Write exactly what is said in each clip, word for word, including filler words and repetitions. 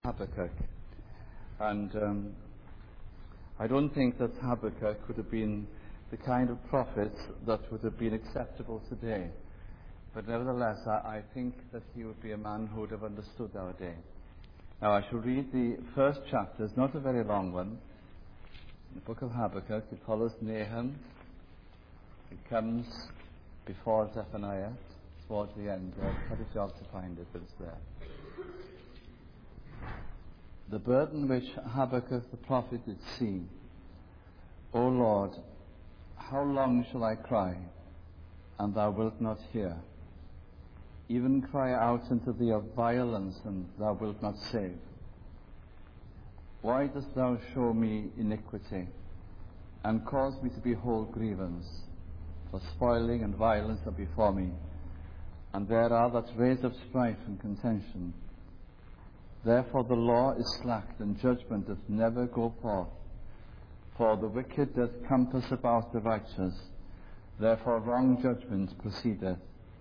Habakkuk. And um, I don't think that Habakkuk could have been the kind of prophet that would have been acceptable today. But nevertheless, I, I think that he would be a man who would have understood our day. Now, I shall read the first chapter. It's not a very long one. The book of Habakkuk, it follows Nahum. It comes before Zephaniah, towards the end. I've had a job to find it, but it's there. The burden which Habakkuk the prophet did see. O Lord, how long shall I cry, and thou wilt not hear? Even cry out unto thee of violence, and thou wilt not save. Why dost thou show me iniquity, and cause me to behold grievance? For spoiling and violence are before me, and there are that raise up strife and contention. Therefore the law is slacked, and judgment doth never go forth. For the wicked doth compass about the righteous, therefore wrong judgment proceedeth.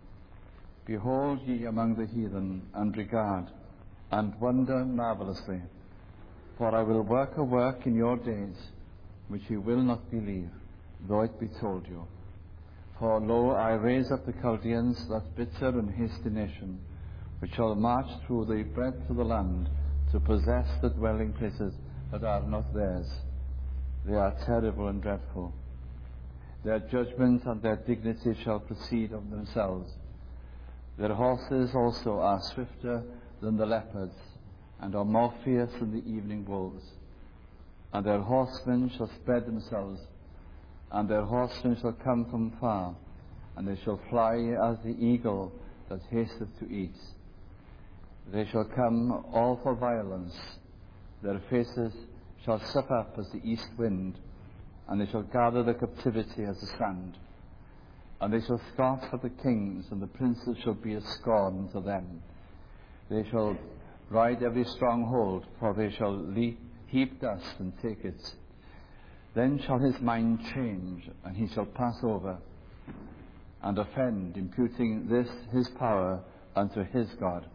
Behold ye among the heathen, and regard, and wonder marvellously. For I will work a work in your days, which ye will not believe, though it be told you. For lo, I raise up the Chaldeans, that bitter and hasty nation, which shall march through the breadth of the land, to possess the dwelling places that are not theirs. They are terrible and dreadful. Their judgment and their dignity shall proceed of themselves. Their horses also are swifter than the leopards, and are more fierce than the evening wolves. And their horsemen shall spread themselves, and their horsemen shall come from far, and they shall fly as the eagle that hasteth to eat. They shall come all for violence. Their faces shall suck up as the east wind, and they shall gather the captivity as the sand. And they shall scoff at the kings, and the princes shall be a scorn to them. They shall ride every stronghold, for they shall leap, heap dust and take it. Then shall his mind change, and he shall pass over, and offend, imputing this his power unto his God.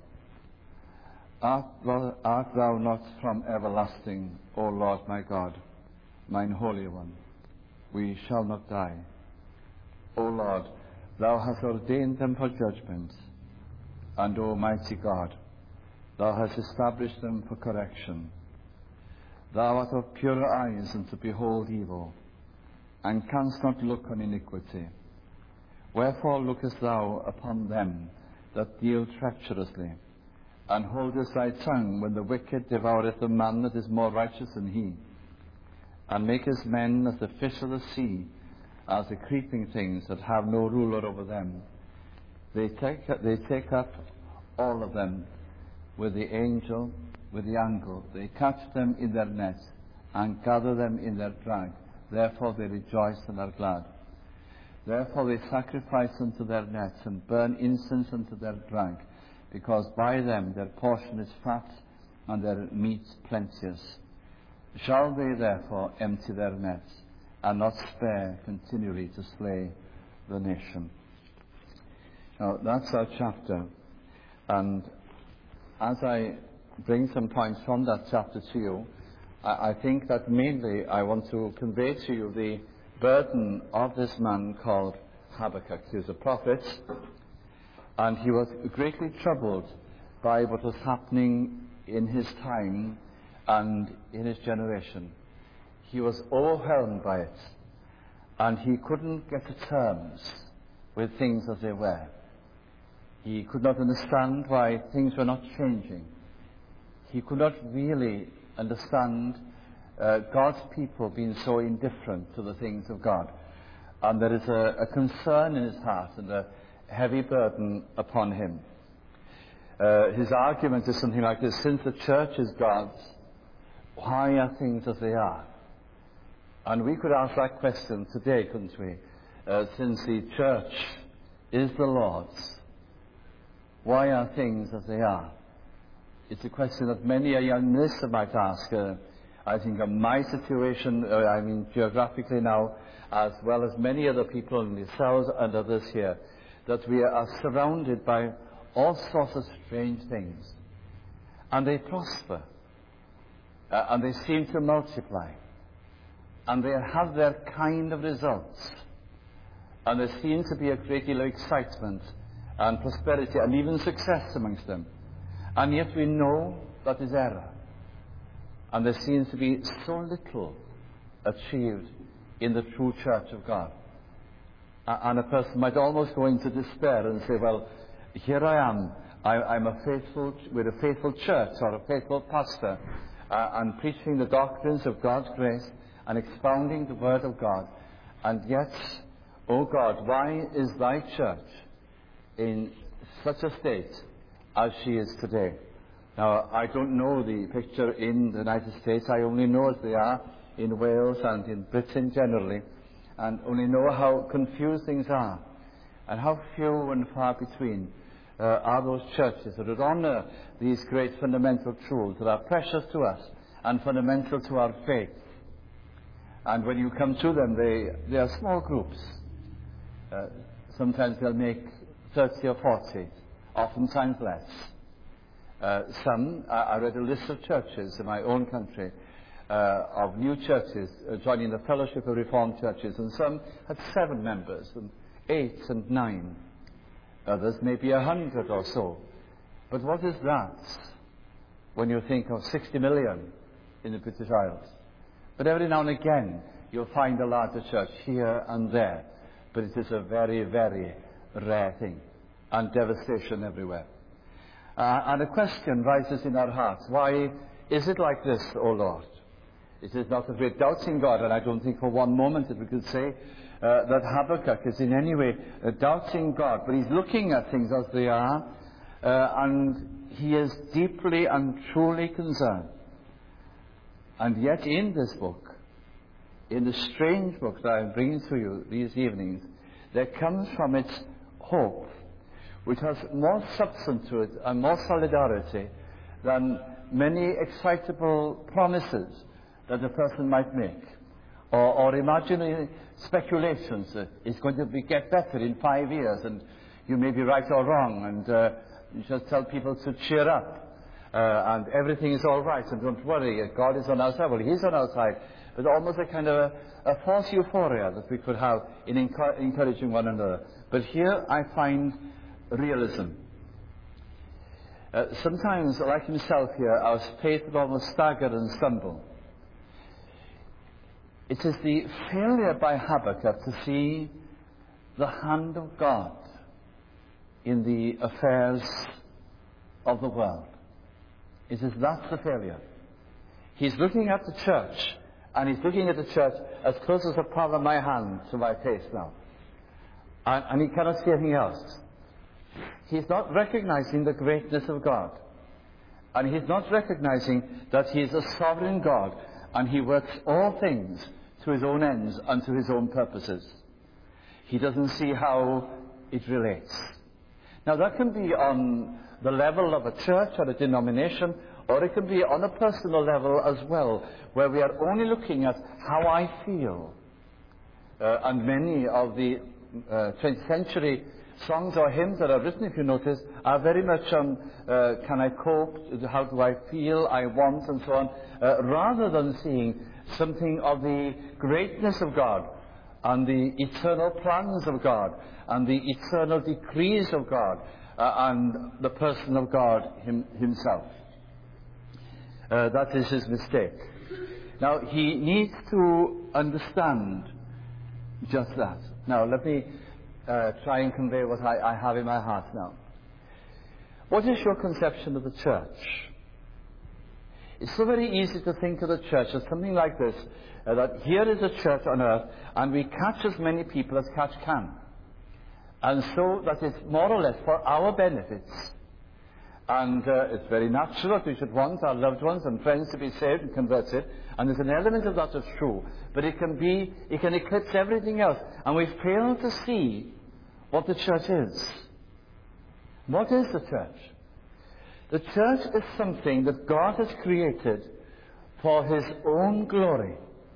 Art thou, art thou not from everlasting, O Lord my God, mine Holy One? We shall not die. O Lord, thou hast ordained them for judgment, and O mighty God, thou hast established them for correction. Thou art of purer eyes than to behold evil, and canst not look on iniquity. Wherefore lookest thou upon them that deal treacherously, and holdest thy tongue when the wicked devoureth the man that is more righteous than he, and makest men as the fish of the sea, as the creeping things that have no ruler over them. They take, they take up all of them with the angel, with the angle. They catch them in their net, and gather them in their drag. Therefore they rejoice and are glad. Therefore they sacrifice unto their nets, and burn incense unto their drag, because by them their portion is fat, and their meat plenteous. Shall they therefore empty their nets, and not spare continually to slay the nation? Now that's our chapter, and as I bring some points from that chapter to you, I, I think that mainly I want to convey to you the burden of this man called Habakkuk. He was a prophet, and he was greatly troubled by what was happening in his time and in his generation. He was overwhelmed by it, and he couldn't get to terms with things as they were. He could not understand why things were not changing. He could not really understand uh, God's people being so indifferent to the things of God. And there is a, a concern in his heart and a heavy burden upon him. Uh, his argument is something like this: since the church is God's, why are things as they are? And we could ask that question today, couldn't we? Uh, since the church is the Lord's, why are things as they are? It's a question that many a young minister might ask. Uh, I think of my situation, uh, I mean geographically now, as well as many other people, and yourselves and others here, that we are surrounded by all sorts of strange things. And they prosper. uh, and they seem to multiply, and they have their kind of results, and there seems to be a great deal of excitement and prosperity and even success amongst them. And yet we know that is error. And there seems to be so little achieved in the true church of God. And a person might almost go into despair and say, well, here I am. I, I'm a faithful, with a faithful church or a faithful pastor, uh, and preaching the doctrines of God's grace and expounding the Word of God. And yet, oh God, why is thy church in such a state as she is today? Now, I don't know the picture in the United States. I only know as they are in Wales and in Britain generally, and only know how confused things are, and how few and far between uh, are those churches that would honour these great fundamental truths that are precious to us and fundamental to our faith. And when you come to them, they, they are small groups. Uh, sometimes they'll make thirty or forty, oftentimes less. Uh, some, uh, I read a list of churches in my own country, uh, of new churches uh, joining the Fellowship of Reformed Churches, and some had seven members, and eight and nine. Others maybe a hundred or so. But what is that when you think of sixty million in the British Isles? But every now and again you'll find a larger church here and there. But it is a very, very rare thing, and devastation everywhere. Uh, and a question rises in our hearts. Why is it like this, O Lord? It is not that we're doubting God, and I don't think for one moment that we could say uh, that Habakkuk is in any way uh, doubting God, but he's looking at things as they are, uh, and he is deeply and truly concerned. And yet in this book, in the strange book that I'm bringing to you these evenings, there comes from it hope, which has more substance to it and more solidarity than many excitable promises that a person might make, or, or imaginary speculations that it's going to be, get better in five years, and you may be right or wrong, and uh, you just tell people to cheer up, uh, and everything is all right, and don't worry, God is on our side. Well, He's on our side, but almost a kind of a, a false euphoria that we could have in encu- encouraging one another. But here I find realism. Uh, sometimes, like himself here, our faith would almost stagger and stumble. It is the failure by Habakkuk to see the hand of God in the affairs of the world. It is that's the failure. He's looking at the church, and he's looking at the church as close as the palm of my hand to my face now. And, and he cannot see anything else. He's not recognizing the greatness of God. And he's not recognizing that he is a sovereign God, and he works all things to his own ends and to his own purposes. He doesn't see how it relates. Now, that can be on the level of a church or a denomination, or it can be on a personal level as well, where we are only looking at how I feel. Uh, and many of the uh, twentieth century songs or hymns that are written, if you notice, are very much on uh, can I cope, how do I feel, I want, and so on, uh, rather than seeing something of the greatness of God and the eternal plans of God and the eternal decrees of God uh, and the person of God him, himself. Uh, that is his mistake. Now, he needs to understand just that. Now, let me uh, try and convey what I, I have in my heart now. What is your conception of the church? It's so very easy to think of the church as something like this, uh, that here is a church on earth, and we catch as many people as catch can. And so that it's more or less for our benefits. And uh, it's very natural that we should want our loved ones and friends to be saved and converted, and there's an element of that that's true, but it can be, it can eclipse everything else, and we fail to see what the church is. What is the church? The church is something that God has created for His own glory.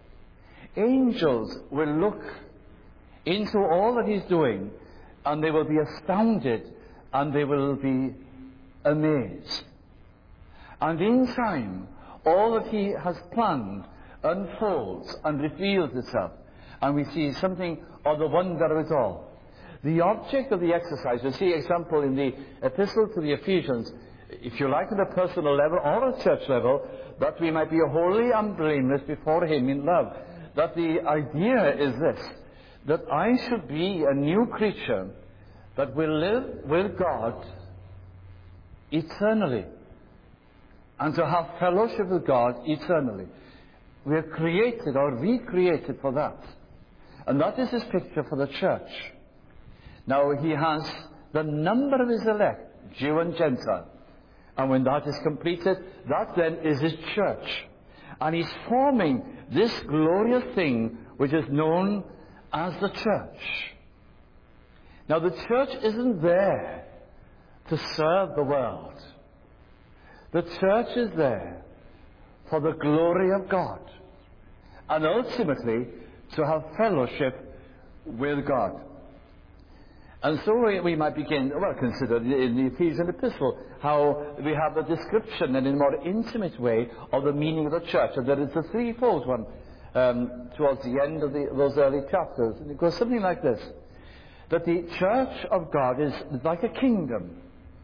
Angels will look into all that He's doing, and they will be astounded, and they will be amazed. And in time, all that he has planned unfolds and reveals itself, and we see something of the wonder of it all. The object of the exercise, we see example in the epistle to the Ephesians, if you like, on a personal level or a church level, that we might be holy and blameless before him in love. That the idea is this, that I should be a new creature that will live with God eternally, and to have fellowship with God eternally. We are created or recreated for that. And that is his picture for the church. Now he has the number of his elect, Jew and Gentile. And when that is completed, that then is his church. And he's forming this glorious thing which is known as the church. Now the church isn't there to serve the world. The church is there for the glory of God, and ultimately to have fellowship with God. And so we, we might begin, well, consider in the Ephesian epistle how we have a description in a more intimate way of the meaning of the church. And there is a threefold one um, towards the end of the, those early chapters. And it goes something like this, that the church of God is like a kingdom.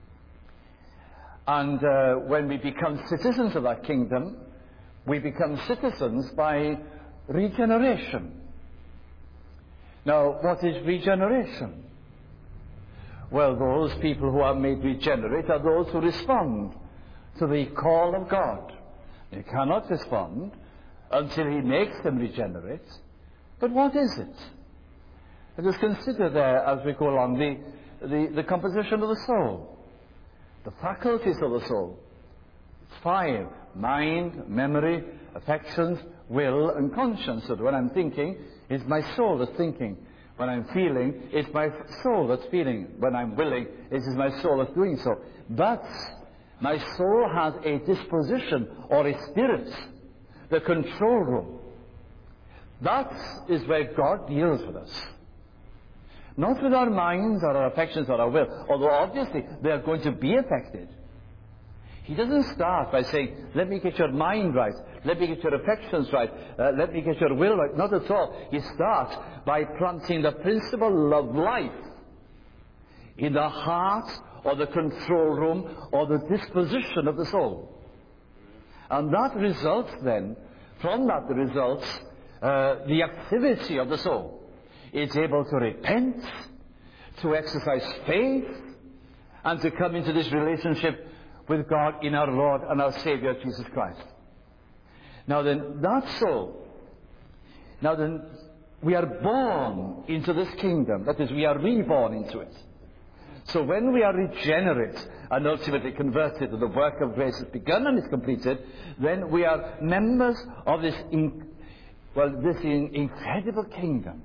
And uh, when we become citizens of that kingdom, we become citizens by regeneration. Now, what is regeneration? Well, those people who are made regenerate are those who respond to the call of God. They cannot respond until he makes them regenerate. But what is it? Let us consider there, as we go along, the, the, the composition of the soul. The faculties of the soul. It's five: mind, memory, affections, will, and conscience. So when I'm thinking, it's my soul that's thinking. When I'm feeling, it's my soul that's feeling. When I'm willing, it is my soul that's doing so. But my soul has a disposition or a spirit, the control room. That is where God deals with us. Not with our minds or our affections or our will, although obviously they are going to be affected. He doesn't start by saying, let me get your mind right, let me get your affections right, uh, let me get your will right. Not at all. He starts by planting the principle of life in the heart or the control room or the disposition of the soul. And that results then, from that results uh, the activity of the soul. It's able to repent, to exercise faith, and to come into this relationship with God in our Lord and our Savior, Jesus Christ. Now then, that soul, now then, we are born into this kingdom. That is, we are reborn into it. So when we are regenerate and ultimately converted, and the work of grace has begun and is completed, then we are members of this, in, well, this in, incredible kingdom.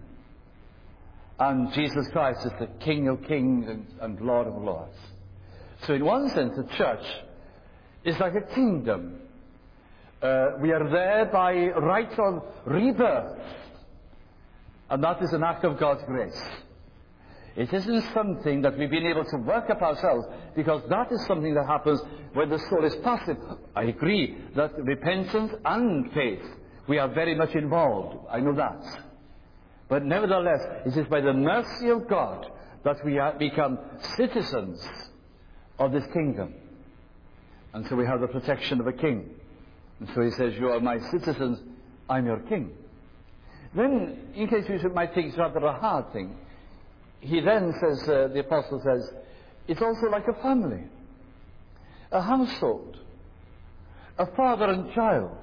And Jesus Christ is the King of kings and, and Lord of lords. So in one sense, the church is like a kingdom. Uh, we are there by right of rebirth. And that is an act of God's grace. It isn't something that we've been able to work up ourselves, because that is something that happens when the soul is passive. I agree that repentance and faith, we are very much involved. I know that. But nevertheless, it is by the mercy of God that we have become citizens of this kingdom. And so we have the protection of a king. And so he says, you are my citizens, I'm your king. Then, in case you might think it's rather a hard thing, he then says, uh, the apostle says, it's also like a family, a household, a father and child.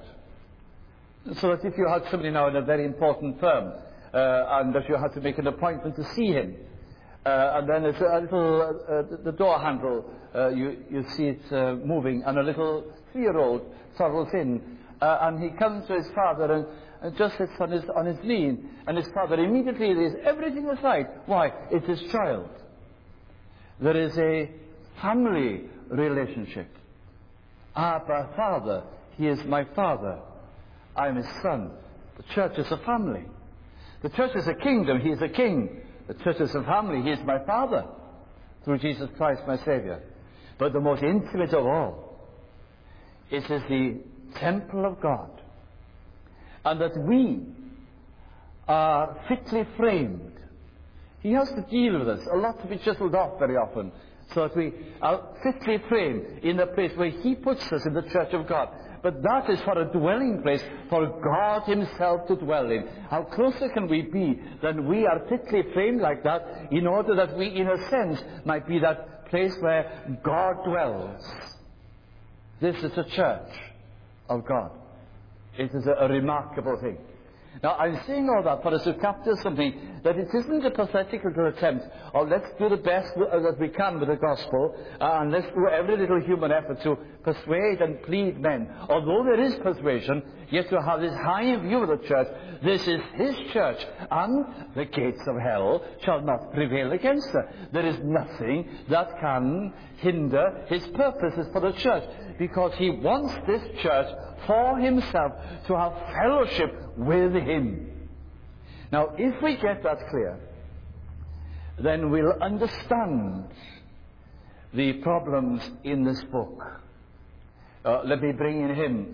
So that if you had somebody now in a very important firm, uh, and that you had to make an appointment to see him, Uh, and then it's a little, uh, the door handle, uh, you, you see it uh, moving, and a little three-year-old toddles in, uh, and he comes to his father and, and just sits on his, on his knee, and his father immediately lays everything aside. Why? It's his child. There is a family relationship. Abba, Father, he is my father. I am his son. The church is a family. The church is a kingdom. He is a king. The church is a family. He is my Father through Jesus Christ, my Savior. But the most intimate of all, it is the temple of God, and that we are fitly framed. He has to deal with us. A lot to be chiseled off very often, so that we are fitly framed in the place where He puts us in the church of God. But that is for a dwelling place, for God Himself to dwell in. How closer can we be than we are fitly framed like that, in order that we, in a sense, might be that place where God dwells. This is a church of God. It is a, a remarkable thing. Now, I'm saying all that for us to capture something, that it isn't a pathetic little attempt, or let's do the best that we can with the gospel, uh, and let's do every little human effort to persuade and plead men. Although there is persuasion, yet to have this high view of the church, this is His church, and the gates of hell shall not prevail against her. There is nothing that can hinder His purposes for the church, because He wants this church for Himself to have fellowship with Him. Now, if we get that clear, then we'll understand the problems in this book. Uh, let me bring in hymns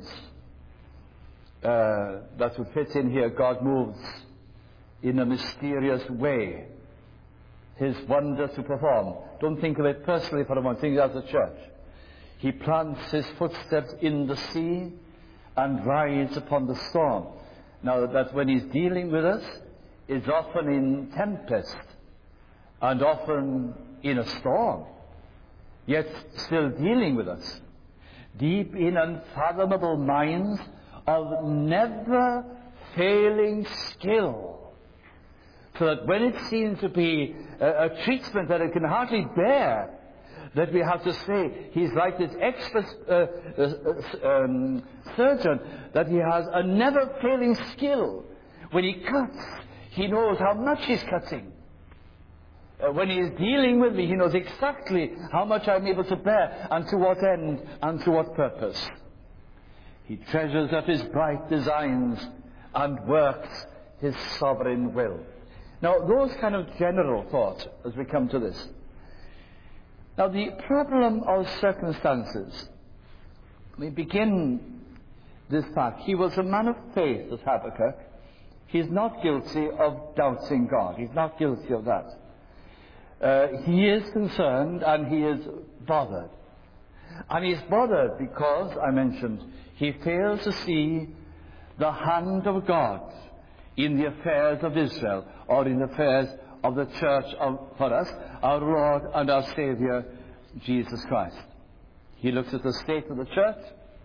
uh, that would fit in here. God moves in a mysterious way His wonder to perform. Don't think of it personally for a moment. Think as a church. He plants His footsteps in the sea and rides upon the storm. Now, that when He's dealing with us, is often in tempest and often in a storm, yet still dealing with us. Deep in unfathomable minds of never failing skill, so that when it seems to be a, a treatment that it can hardly bear, that we have to say He's like this expert uh, uh, um, surgeon, that He has a never failing skill. When He cuts, He knows how much He's cutting. Uh, when He is dealing with me, He knows exactly how much I'm able to bear, and to what end, and to what purpose. He treasures up His bright designs and works His sovereign will. Now, those kind of general thoughts as we come to this. Now, the problem of circumstances. We begin this fact. He was a man of faith, as Habakkuk. He's not guilty of doubting God. He's not guilty of that. Uh, he is concerned and he is bothered. And he's bothered because, I mentioned, he fails to see the hand of God in the affairs of Israel, or in the affairs of the church of, for us, our Lord and our Savior, Jesus Christ. He looks at the state of the church,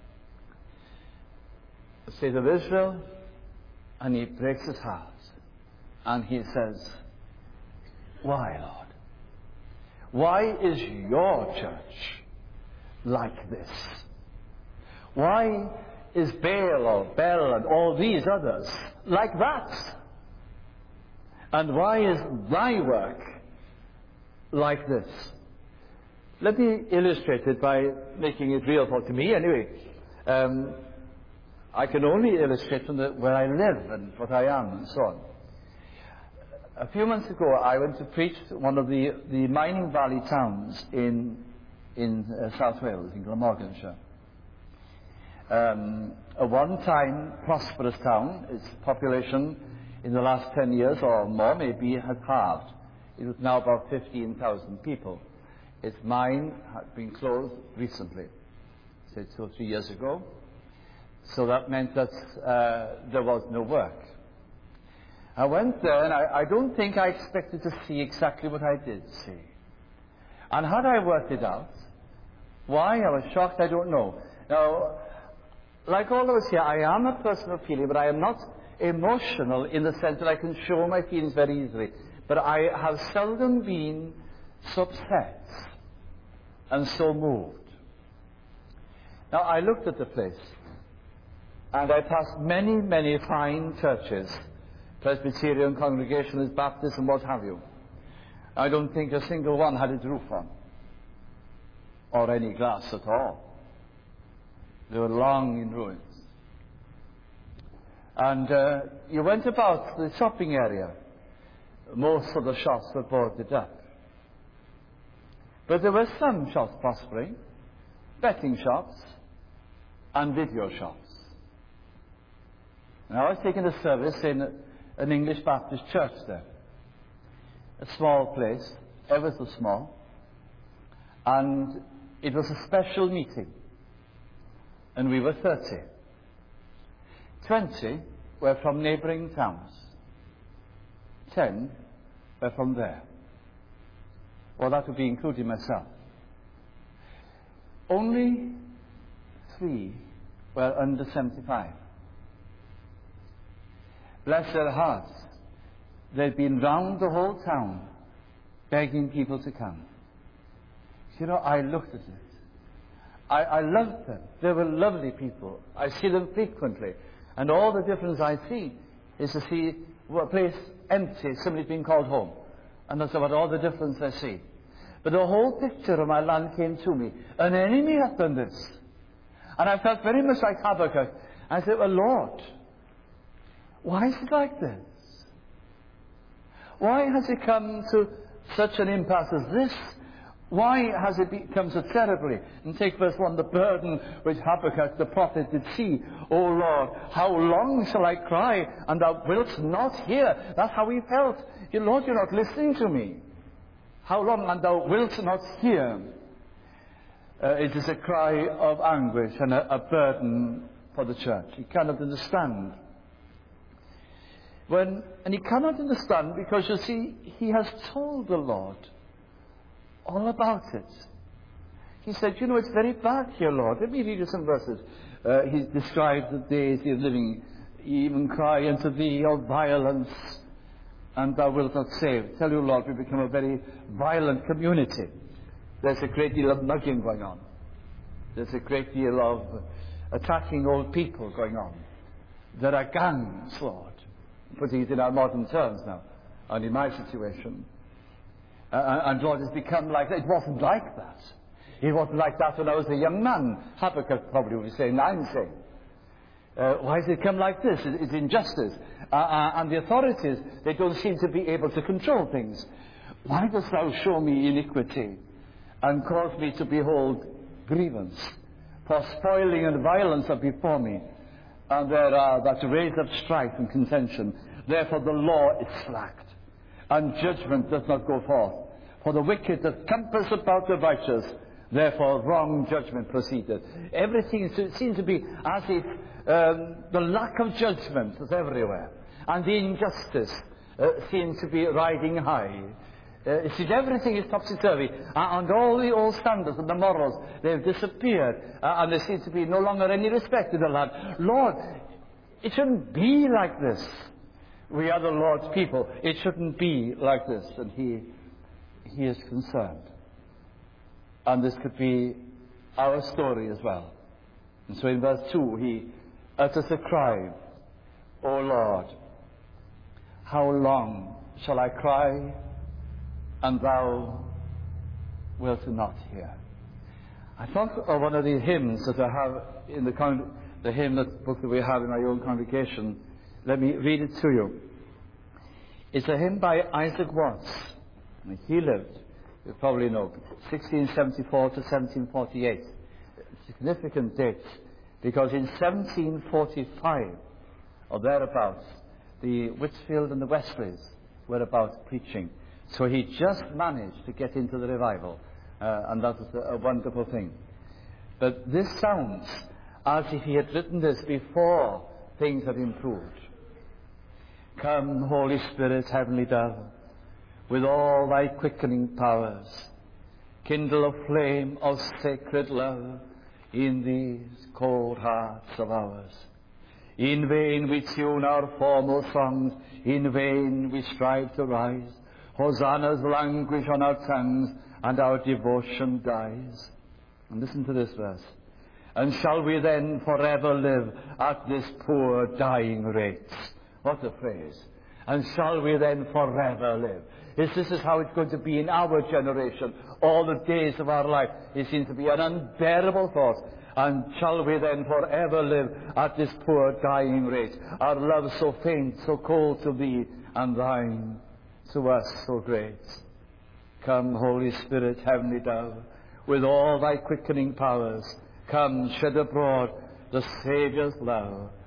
the state of Israel, and he breaks his heart. And he says, why, Lord? Why is your church like this? Why is Baal or Bel and all these others like that? And why is thy work like this? Let me illustrate it by making it real for to me anyway. Um, I can only illustrate from the, where I live and what I am and so on. A few months ago, I went to preach to one of the, the mining valley towns in, in uh, South Wales, in Glamorganshire. Um, a one-time prosperous town. Its population in the last ten years or more maybe has halved. It is now about fifteen thousand people. Its mine had been closed recently, say two or three years ago. So that meant that uh, there was no work. I went there, and I, I don't think I expected to see exactly what I did see. And had I worked it out, why I was shocked, I don't know. Now, like all of us here, I am a person of feeling, but I am not emotional in the sense that I can show my feelings very easily. But I have seldom been so upset and so moved. Now, I looked at the place, and I passed many, many fine churches, Presbyterian, Congregationalist, Baptist, and what have you. I don't think a single one had its roof on, or any glass at all. They were long in ruins. And uh, you went about the shopping area. Most of the shops were boarded up. But there were some shops prospering, betting shops and video shops. And I was taking a service in an English Baptist church there. A small place, ever so small. And it was a special meeting. And we were thirty. Twenty were from neighbouring towns. Ten were from there. Well, that would be including myself. Only three were under seventy-five. Bless their hearts. They'd been round the whole town begging people to come. You know, I looked at it. I, I loved them. They were lovely people. I see them frequently. And all the difference I see is to see a place empty, somebody's been called home. And that's about all the difference I see. But the whole picture of my land came to me. An enemy hath done this. And I felt very much like Habakkuk. I said, well, Lord, why is it like this? Why has it come to such an impasse as this? Why has it become so terribly? And take verse one, the burden which Habakkuk the prophet did see. O Lord, how long shall I cry, and thou wilt not hear? That's how he felt. You, Lord, you're not listening to me. How long, and thou wilt not hear? Uh, it is a cry of anguish and a, a burden for the church. He cannot understand. When, and he cannot understand because, you see, he has told the Lord all about it. He said, you know, it's very bad here, Lord. Let me read you some verses. Uh, he describes the days he is living. He even cry unto thee of violence, and thou wilt not save. Tell you, Lord, we become a very violent community. There's a great deal of mugging going on. There's a great deal of attacking old people going on. There are gangs, Lord. Putting it in our modern terms now, and in my situation. Uh, and Lord, it's become like that. It wasn't like that. It wasn't like that when I was a young man. Habakkuk probably would be saying, I'm saying. Uh, why has it come like this? It, it's injustice. Uh, uh, and the authorities, they don't seem to be able to control things. Why dost thou show me iniquity and cause me to behold grievance? For spoiling and violence are before me, and there are that raise up strife and contention. Therefore the law is slacked, and judgment does not go forth. For the wicked doth compass about the righteous, therefore wrong judgment proceedeth. Everything seems to be as if um, the lack of judgment is everywhere, and the injustice uh, seems to be riding high. Uh, it seems everything is topsy-turvy, uh, and all the old standards and the morals, they've disappeared, uh, and there seems to be no longer any respect in the land. Lord, it shouldn't be like this. We are the Lord's people. It shouldn't be like this. And he, he is concerned. And this could be our story as well. And so in verse two, he utters a cry, O Lord, how long shall I cry, and thou wilt not hear? I thought of one of the hymns that I have in the con- the hymn that book that we have in my own congregation. Let me read it to you. It's a hymn by Isaac Watts. He lived, you probably know, sixteen seventy-four to seventeen forty-eight. Significant dates, because in seventeen forty-five, or thereabouts, the Whitfield and the Wesleys were about preaching. So he just managed to get into the revival, uh, and that was a, a wonderful thing. But this sounds as if he had written this before things had improved. Come, Holy Spirit, heavenly dove, with all thy quickening powers, kindle a flame of sacred love in these cold hearts of ours. In vain we tune our formal songs, in vain we strive to rise. Hosannas languish on our tongues, and our devotion dies. And listen to this verse. And shall we then forever live at this poor dying rate? What a phrase. And shall we then forever live? Is this is how it's going to be in our generation, all the days of our life? It seems to be an unbearable thought. And shall we then forever live at this poor dying rate? Our love so faint, so cold to thee, and thine to us so great. Come, Holy Spirit, heavenly dove, with all thy quickening powers, come, shed abroad the Saviour's love.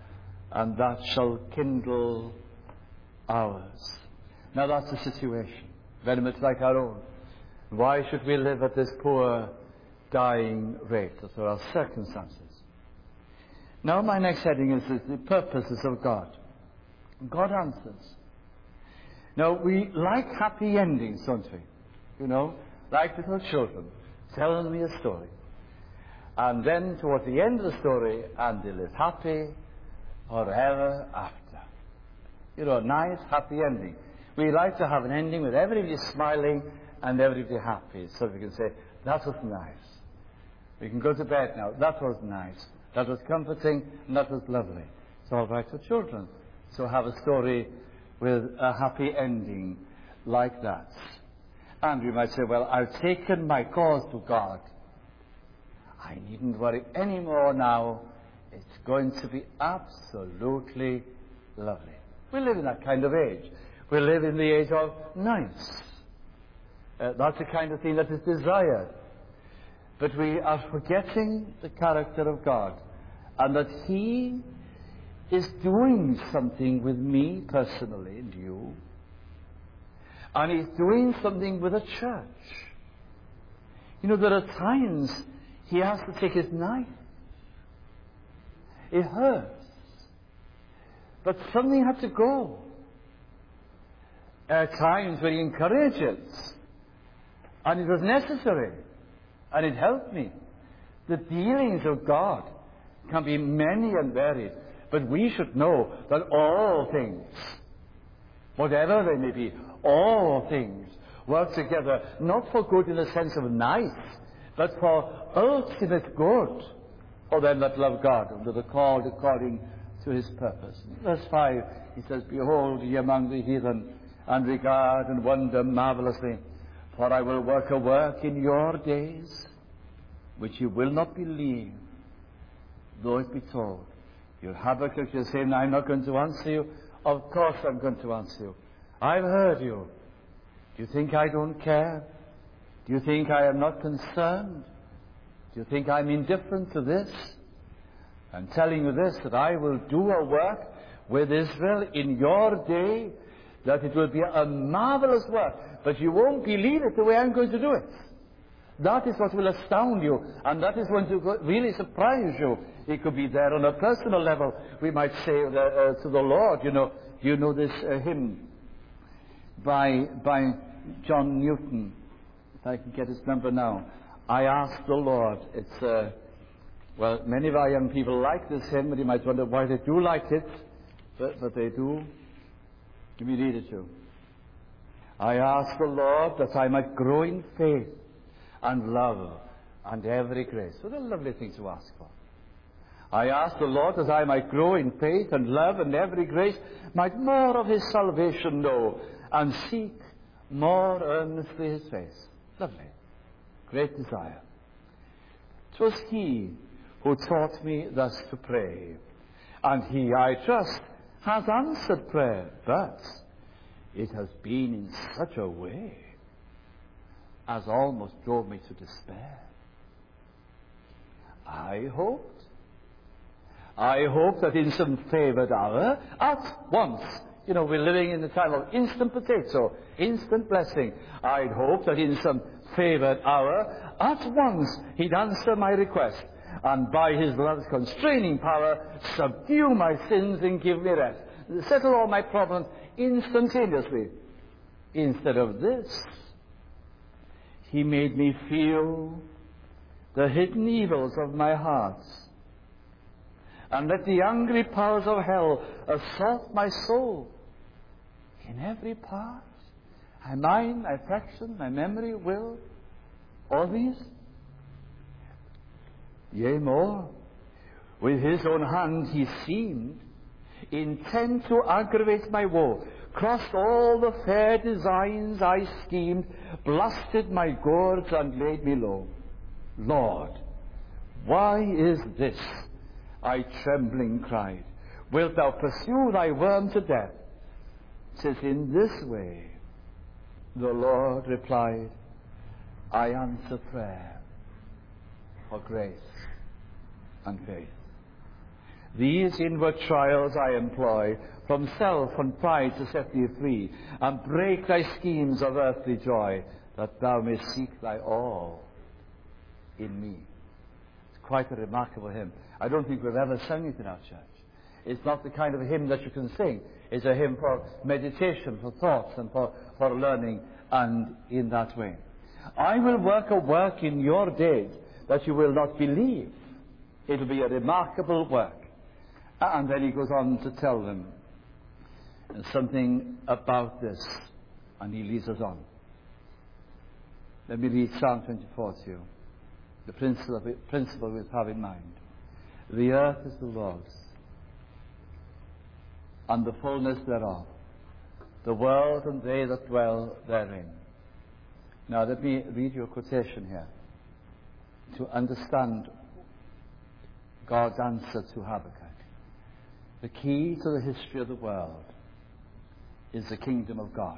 and that shall kindle ours. Now that's a situation, very much like our own. Why should we live at this poor, dying rate? There are circumstances. Now my next heading is the purposes of God. God answers. Now we like happy endings, don't we? You know, like little children telling me a story. And then towards the end of the story, and they live happy forever after. You know, a nice, happy ending. We like to have an ending with everybody smiling and everybody happy. So we can say, that was nice. We can go to bed now. That was nice. That was comforting, and that was lovely. It's all right for children. So have a story with a happy ending like that. And we might say, well, I've taken my cause to God. I needn't worry anymore now. It's going to be absolutely lovely. We live in that kind of age. We live in the age of nice. Uh, that's the kind of thing that is desired. But we are forgetting the character of God, and that He is doing something with me personally and you. And He's doing something with the church. You know, there are times He has to take His knife. It hurts. But something had to go. There are times when He encourages. And it was necessary. And it helped me. The dealings of God can be many and varied. But we should know that all things, whatever they may be, all things work together, not for good in the sense of nice, but for ultimate good for them that love God, and that are called according to His purpose. Verse five, he says, behold ye among the heathen, and regard and wonder marvelously, for I will work a work in your days, which you will not believe, though it be told. You Habakkuk, you're saying, I'm not going to answer you. Of course I'm going to answer you. I've heard you. Do you think I don't care? Do you think I am not concerned? Do you think I'm indifferent to this? I'm telling you this, that I will do a work with Israel in your day, that it will be a marvelous work, but you won't believe it the way I'm going to do it. That is what will astound you, and that is going to really surprise you. It could be there on a personal level. We might say uh, uh, to the Lord, you know, you know this uh, hymn by by John Newton. If I can get his number now. I asked the Lord. It's, uh, well, many of our young people like this hymn, but you might wonder why they do like it, but, but they do. Let me read it to you. I asked the Lord that I might grow in faith and love and every grace. What a lovely thing to ask for. I asked the Lord that I might grow in faith and love and every grace, might more of His salvation know, and seek more earnestly His face. Lovely. Great desire. 'Twas He who taught me thus to pray, and He, I trust, has answered prayer, but it has been in such a way as almost drove me to despair. I hoped, I hoped that in some favoured hour, at once, you know, we're living in the time of instant potato, instant blessing. I'd hoped that in some favoured hour, at once, He'd answer my request, and by His love's constraining power, subdue my sins and give me rest. Settle all my problems instantaneously. Instead of this, He made me feel the hidden evils of my heart, and let the angry powers of hell assault my soul in every part. My mind, my affection, my memory, will, all these. Yea, more, with His own hand He seemed intent to aggravate my woe, crossed all the fair designs I schemed, blasted my gourds and laid me low. Lord, why is this? I trembling cried. Wilt thou pursue thy worm to death? 'Tis in this way. The Lord replied, I answer prayer for grace and faith. These inward trials I employ, from self and pride to set thee free, and break thy schemes of earthly joy, that thou mayst seek thy all in me. It's quite a remarkable hymn. I don't think we've ever sung it in our church. It's not the kind of a hymn that you can sing. It's a hymn for meditation, for thoughts, and for, for learning, and in that way. I will work a work in your days that you will not believe. It will be a remarkable work. And then he goes on to tell them something about this, and he leads us on. Let me read Psalm twenty-four to you. The principle, principle we have in mind. The earth is the Lord's, and the fullness thereof, the world and they that dwell therein. Now let me read you a quotation here to understand God's answer to Habakkuk. The key to the history of the world is the kingdom of God.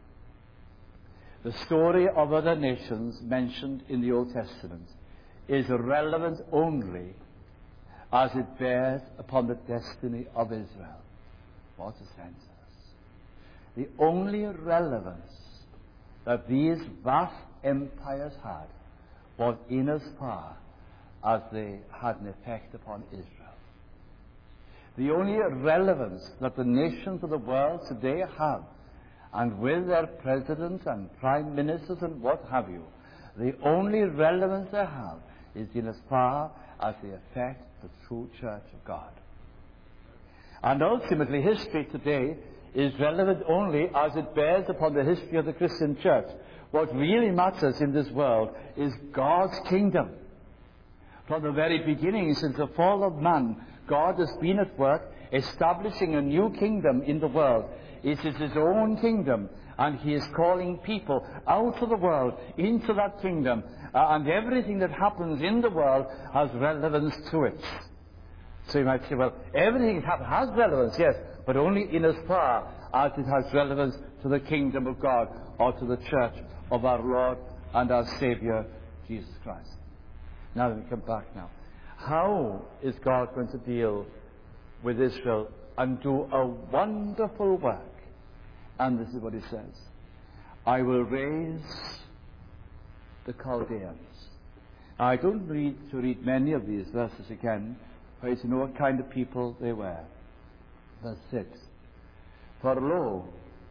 The story of other nations mentioned in the Old Testament is relevant only as it bears upon the destiny of Israel. What a sentence. The only relevance that these vast empires had was in as far as they had an effect upon Israel. The only relevance that the nations of the world today have, and with their presidents and prime ministers and what have you, the only relevance they have is in as far as they affect the true church of God. And ultimately, history today is relevant only as it bears upon the history of the Christian church. What really matters in this world is God's kingdom. From the very beginning, since the fall of man, God has been at work establishing a new kingdom in the world. It is his own kingdom, and he is calling people out of the world into that kingdom. Uh, and everything that happens in the world has relevance to it. So you might say, well, everything that has relevance, yes, but only in as far as it has relevance to the kingdom of God or to the church of our Lord and our Savior, Jesus Christ. Now we come back now. How is God going to deal with Israel and do a wonderful work? And this is what he says. I will raise the Chaldeans. I don't need to read many of these verses again, for you to know what kind of people they were. Verse six. For lo,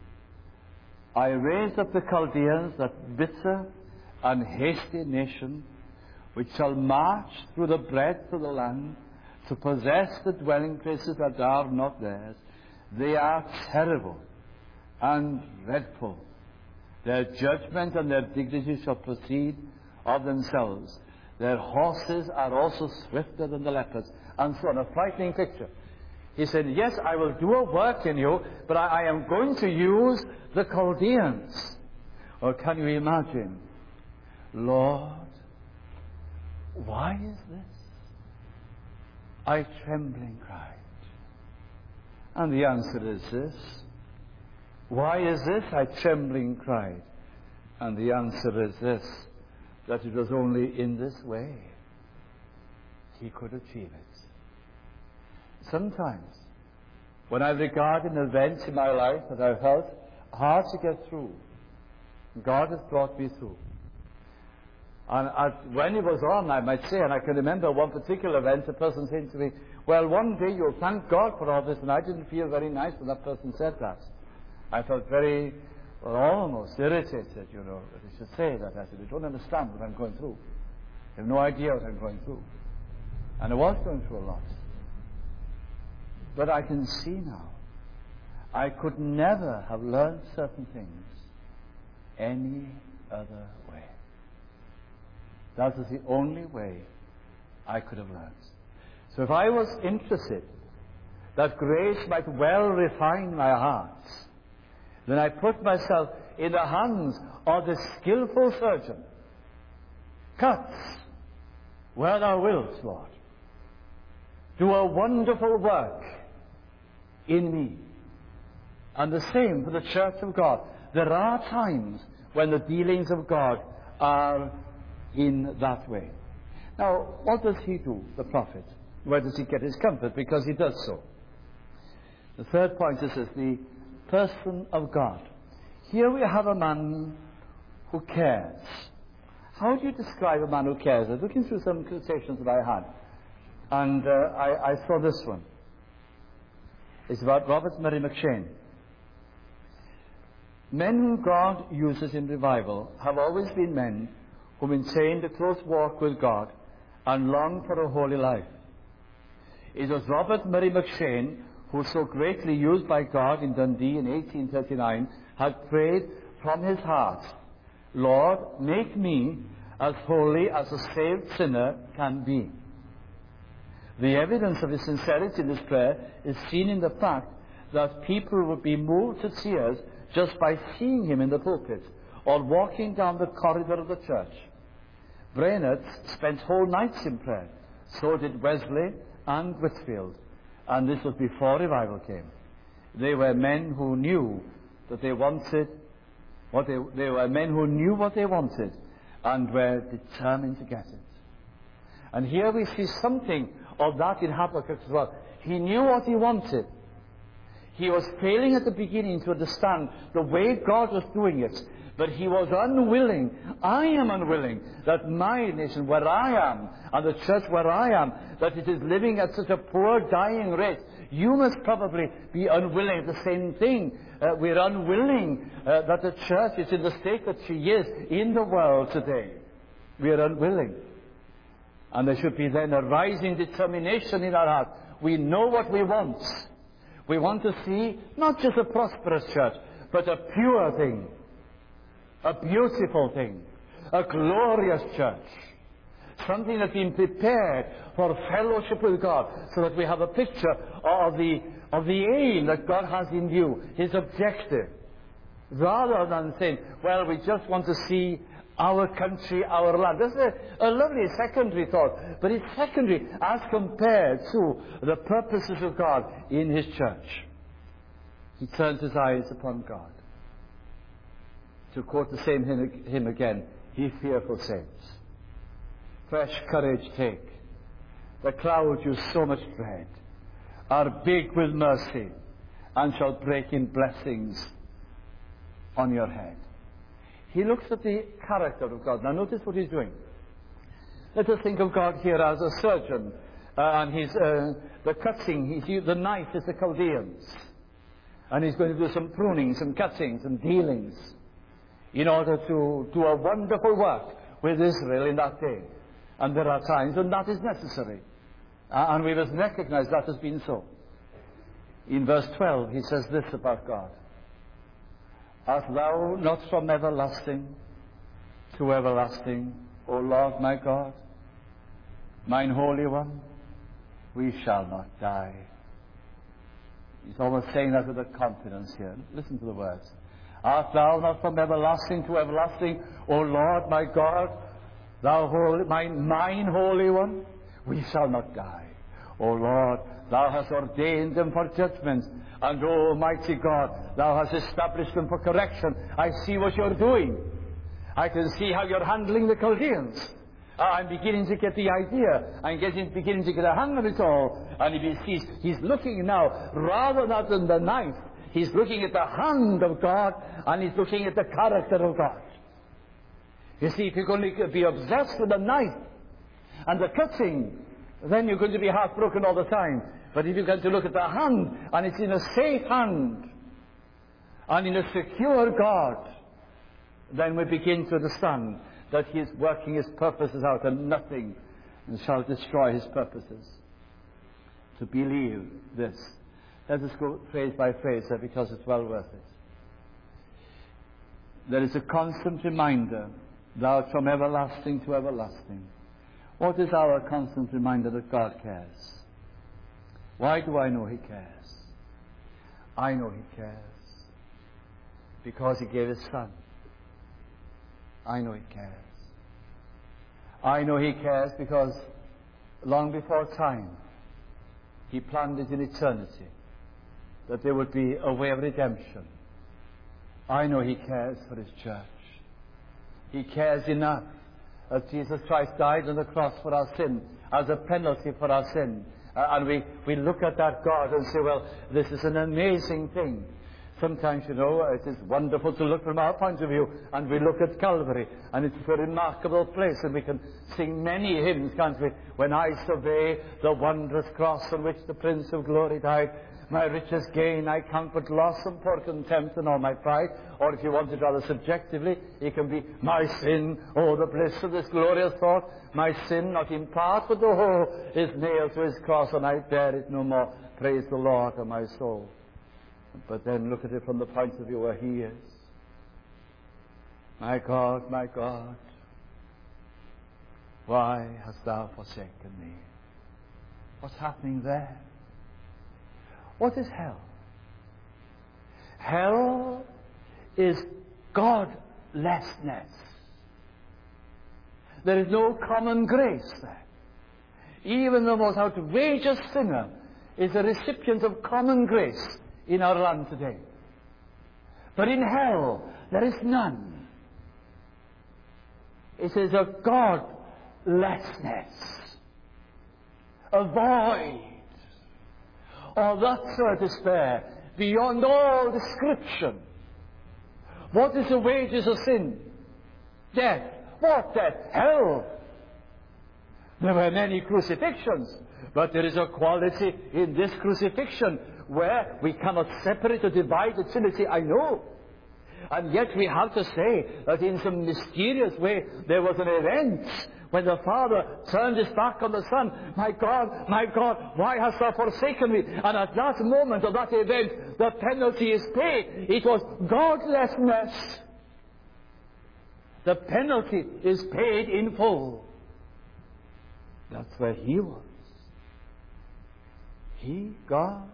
I raise up the Chaldeans, that bitter and hasty nation, which shall march through the breadth of the land to possess the dwelling places that are not theirs. They are terrible and dreadful. Their judgment and their dignity shall proceed of themselves. Their horses are also swifter than the leopards. And so on. A frightening picture. He said, yes, I will do a work in you, but I, I am going to use the Chaldeans. Or can you imagine? Lord, why is this? I trembling cried. And the answer is this. Why is this? I trembling cried. And the answer is this, that it was only in this way he could achieve it. Sometimes, when I regard an event in my life that I've felt hard to get through, God has brought me through. And I, when it was on, I might say, and I can remember one particular event, a person saying to me, well, one day you'll thank God for all this, and I didn't feel very nice when that person said that. I felt very, well, almost irritated, you know, that he should say that. I said, you don't understand what I'm going through. You have no idea what I'm going through. And I was going through a lot. But I can see now, I could never have learned certain things any other way. That was the only way I could have learned. So if I was interested that grace might well refine my heart, then I put myself in the hands of the skillful surgeon. Cut where thou wilt, Lord. Do a wonderful work in me. And the same for the church of God. There are times when the dealings of God are in that way. Now, what does he do, the prophet? Where does he get his comfort? Because he does so. The third point is this, the person of God. Here we have a man who cares. How do you describe a man who cares? I was looking through some quotations that I had, and uh, I, I saw this one. It's about Robert Murray McCheyne. Men whom God uses in revival have always been men who maintained a close walk with God and longed for a holy life. It was Robert Murray McCheyne who, so greatly used by God in Dundee in eighteen thirty-nine, had prayed from his heart, Lord, make me as holy as a saved sinner can be. The evidence of his sincerity in this prayer is seen in the fact that people would be moved to tears just by seeing him in the pulpit or walking down the corridor of the church. Brainerd spent whole nights in prayer. So did Wesley and Whitfield. And this was before revival came. They were men who knew that they wanted what they, they were men who knew what they wanted and were determined to get it. And here we see something of that in Habakkuk as well. He knew what he wanted. He was failing at the beginning to understand the way God was doing it. But he was unwilling, I am unwilling, that my nation, where I am, and the church where I am, that it is living at such a poor, dying rate. You must probably be unwilling. The same thing. Uh, we're unwilling uh, that the church is in the state that she is in the world today. We are unwilling. And there should be then a rising determination in our heart. We know what we want. We want to see not just a prosperous church, but a pure thing. A beautiful thing, a glorious church, something that's been prepared for fellowship with God, so that we have a picture of the of the aim that God has in view, His objective, rather than saying, well, we just want to see our country, our land. That's a, a lovely secondary thought, but it's secondary as compared to the purposes of God in His church. He turns his eyes upon God. To quote the same hymn, hymn again, ye fearful saints, fresh courage take. The clouds you so much dread are big with mercy and shall break in blessings on your head. He looks at the character of God. Now notice what he's doing. Let us think of God here as a surgeon, uh, and he's uh, the cutting, he's, the knife is the Chaldeans, and he's going to do some pruning, some cutting, some dealings, in order to do a wonderful work with Israel in that day. And there are times when that is necessary. Uh, and we must recognize that has been so. In verse twelve, he says this about God. Art thou not from everlasting to everlasting, O Lord my God? Mine Holy One, we shall not die. He's almost saying that with a confidence here. Listen to the words. Art thou not from everlasting to everlasting, O Lord my God, thou holy, mine, mine Holy One? We shall not die. O Lord, thou hast ordained them for judgment, and O mighty God, thou hast established them for correction. I see what you're doing. I can see how you're handling the Chaldeans. Uh, I'm beginning to get the idea. I'm getting, beginning to get a hang of it all. And he sees, he's looking now, rather than the knife, he's looking at the hand of God, and he's looking at the character of God. You see, if you're going to be obsessed with the knife and the cutting, then you're going to be heartbroken all the time. But if you're going to look at the hand, and it's in a safe hand, and in a secure God, then we begin to understand that He is working His purposes out, and nothing shall destroy His purposes. To believe this. Let us go phrase by phrase there, because it's well worth it. There is a constant reminder, thou art from everlasting to everlasting. What is our constant reminder that God cares? Why do I know He cares? I know He cares because He gave His Son. I know He cares. I know He cares because long before time, He planned it in eternity, that there would be a way of redemption. I know He cares for His church. He cares enough as Jesus Christ died on the cross for our sin, as a penalty for our sin, Uh, and we, we look at that God and say, well, this is an amazing thing. Sometimes, you know, it is wonderful to look from our point of view, and we look at Calvary, and it's a remarkable place, and we can sing many hymns, can't we? When I survey the wondrous cross on which the Prince of Glory died, my richest gain I count but loss and poor contempt and all my pride. Or if you want it rather subjectively, it can be, my sin, oh the bliss of this glorious thought, my sin, not in part but the whole, is nailed to his cross, and I bear it no more. Praise the Lord, O my soul. But then look at it from the point of view where he is. My God, my God, why hast thou forsaken me? What's happening there? What is hell? Hell is godlessness. There is no common grace there. Even the most outrageous sinner is a recipient of common grace in our land today. But in hell, there is none. It is a godlessness, a void, of utter despair, beyond all description. What is the wages of sin? Death. What death? Hell. There were many crucifixions, but there is a quality in this crucifixion where we cannot separate or divide the Trinity, I know. And yet we have to say that in some mysterious way there was an event when the Father turned his back on the Son. My God, my God, why hast thou forsaken me? And at that moment of that event, the penalty is paid. It was godlessness. The penalty is paid in full. That's where he was. He, God,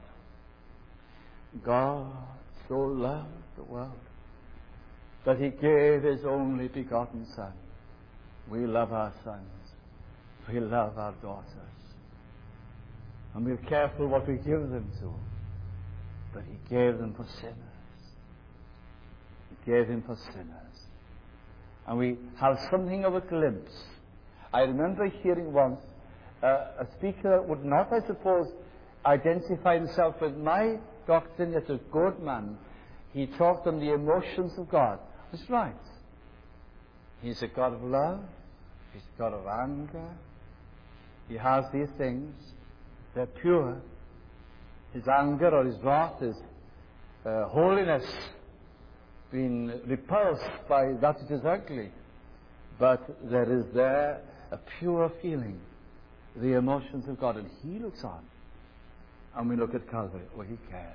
God so loved the world that he gave his only begotten Son. We love our sons. We love our daughters. And we're careful what we give them to. But he gave them for sinners. He gave him for sinners. And we have something of a glimpse. I remember hearing once uh, a speaker that would not, I suppose, identify himself with my doctrine, yet a good man. He talked on the emotions of God. That's right. He's a God of love. He's a God of anger. He has these things. They're pure. His anger or his wrath is uh, holiness, being repulsed by that it is ugly. But there is there a pure feeling, the emotions of God. And he looks on. And we look at Calvary. Oh, he cares.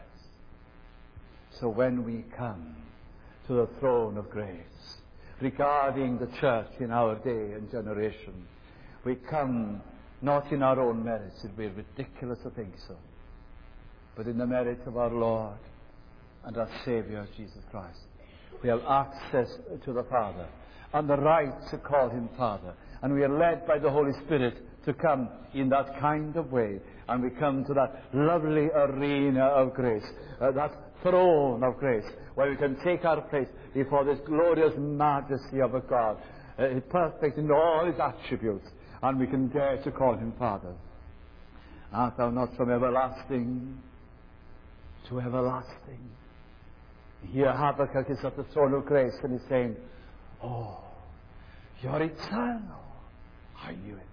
So when we come to the throne of grace, regarding the church in our day and generation, we come not in our own merits. It would be ridiculous to think so. But in the merits of our Lord and our Savior, Jesus Christ. We have access to the Father and the right to call him Father. And we are led by the Holy Spirit to come in that kind of way. And we come to that lovely arena of grace, uh, that throne of grace, where we can take our place before this glorious majesty of a God, uh, perfect in all his attributes, and we can dare to call him Father. Art thou not from everlasting to everlasting? Here Habakkuk is at the throne of grace, and he's saying, oh, you're eternal. I knew it.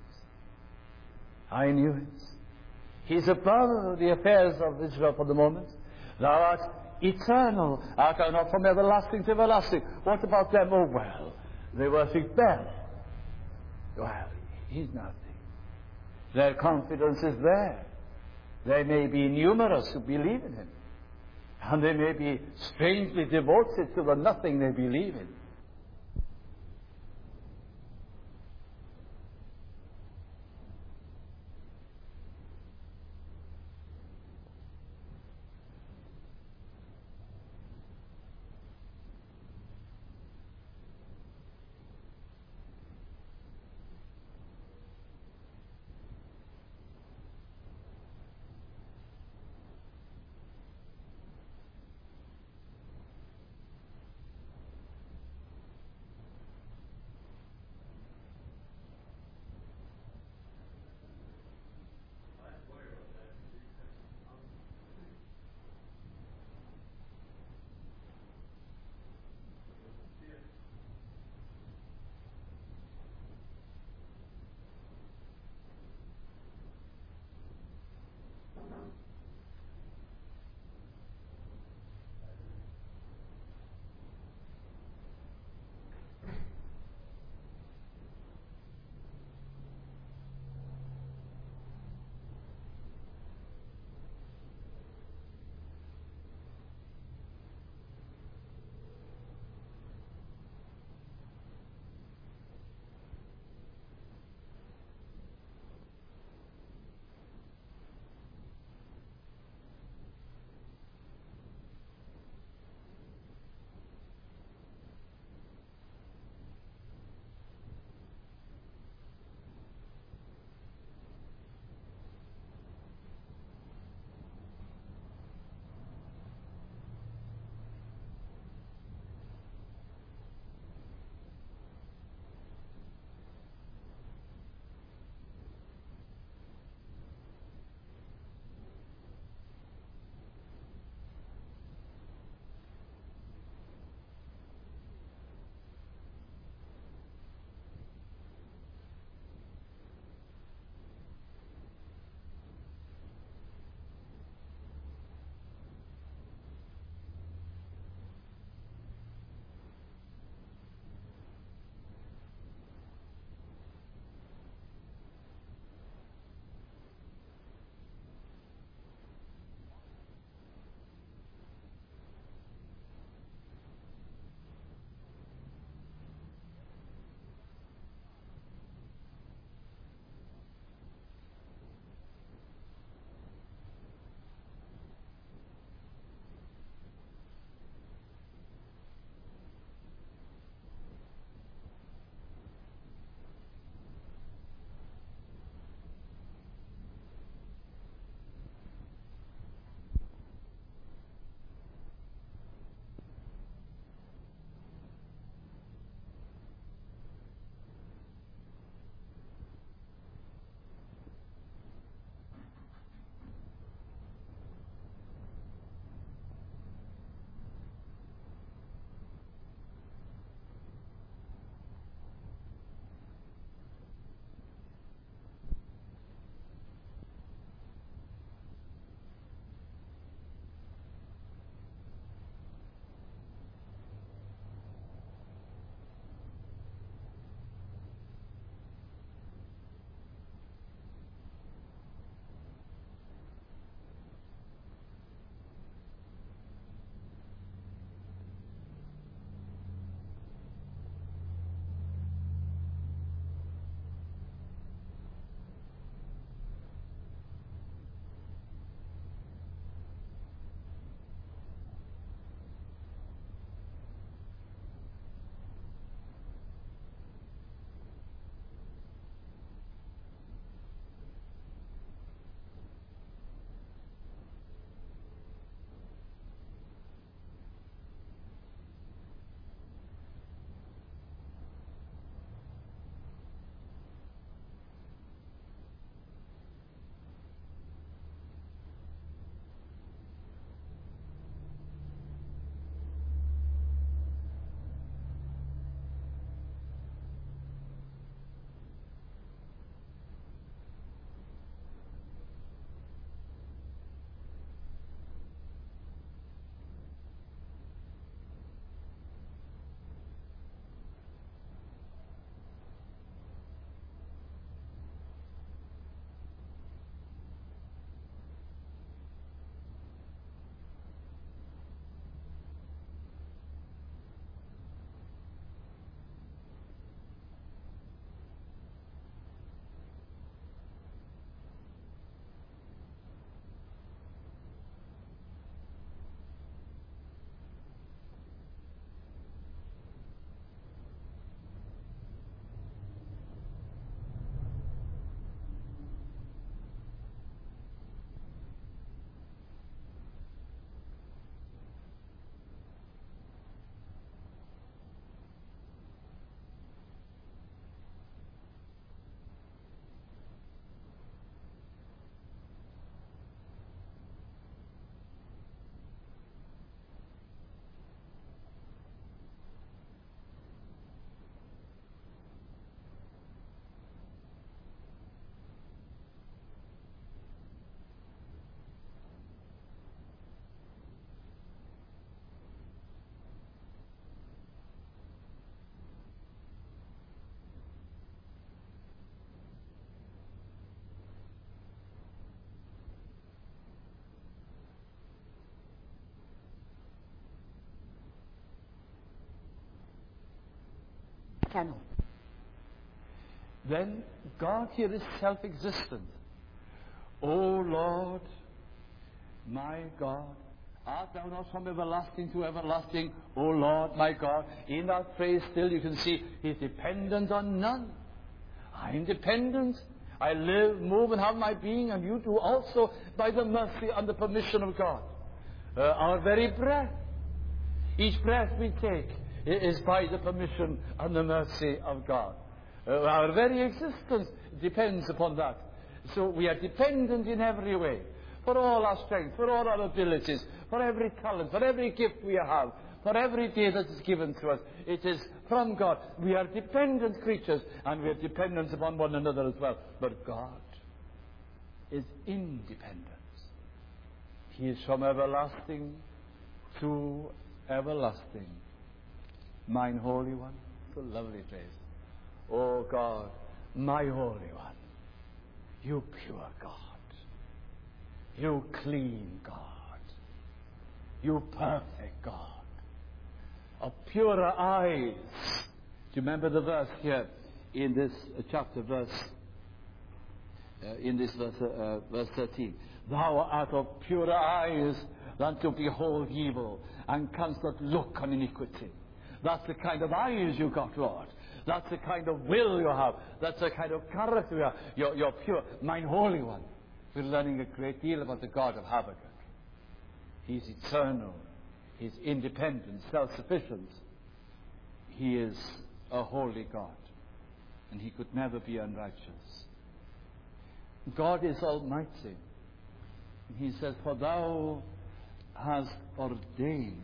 I knew it. He's above the affairs of Israel for the moment. Thou art eternal. Art thou not from everlasting to everlasting? What about them? Oh, well, they worship Baal. Well, he's nothing. Their confidence is there. They may be numerous who believe in him. And they may be strangely devoted to the nothing they believe in. canol. Then God here is self-existent. O Lord, my God, art thou not from everlasting to everlasting, O Lord, my God? In that phrase still you can see he's dependent on none. I'm dependent. I live, move, and have my being, and you do also by the mercy and the permission of God. Uh, our very breath, each breath we take is by the permission and the mercy of God. Uh, our very existence depends upon that. So we are dependent in every way, for all our strength, for all our abilities, for every talent, for every gift we have, for every day that is given to us. It is from God. We are dependent creatures, and we are dependent upon one another as well. But God is independent. He is from everlasting to everlasting. Mine Holy One. It's a lovely phrase. Oh God, my Holy One. You pure God. You clean God. You perfect God. Of purer eyes. Do you remember the verse here in this uh, chapter, verse uh, in this verse, uh, verse thirteen? Thou art of purer eyes than to behold evil, and canst not look on iniquity. That's the kind of eyes you got, Lord. That's the kind of will you have. That's the kind of character you have. You're, you're pure. Mine Holy One. We're learning a great deal about the God of Habakkuk. He's eternal. He's independent, self-sufficient. He is a holy God. And he could never be unrighteous. God is almighty. He says, for thou hast ordained.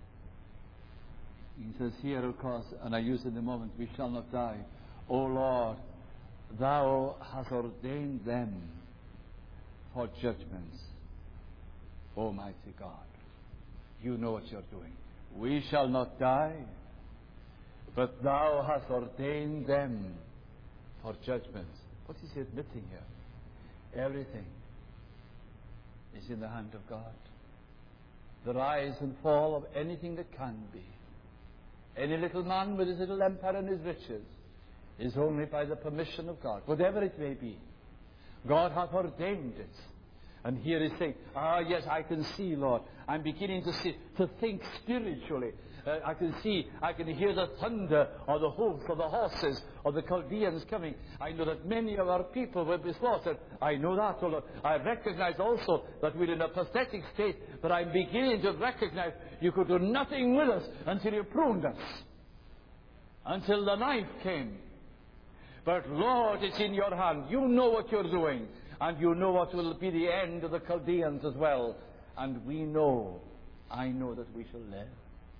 He says here, of course, and I use it in a moment, we shall not die. O Lord, thou hast ordained them for judgments. Almighty God, you know what you're doing. We shall not die, but thou hast ordained them for judgments. What is he admitting here? Everything is in the hand of God. The rise and fall of anything that can be. Any little man with his little empire and his riches is only by the permission of God, whatever it may be. God hath ordained it. And here he's saying, ah, yes, I can see, Lord. I'm beginning to see, to think spiritually. Uh, I can see, I can hear the thunder or the hoofs or the horses or the Chaldeans coming. I know that many of our people will be slaughtered. I know that, O Lord. I recognize also that we're in a pathetic state, but I'm beginning to recognize you could do nothing with us until you pruned us, until the knife came. But Lord, it's in your hand. You know what you're doing. And you know what will be the end of the Chaldeans as well. And we know, I know that we shall live.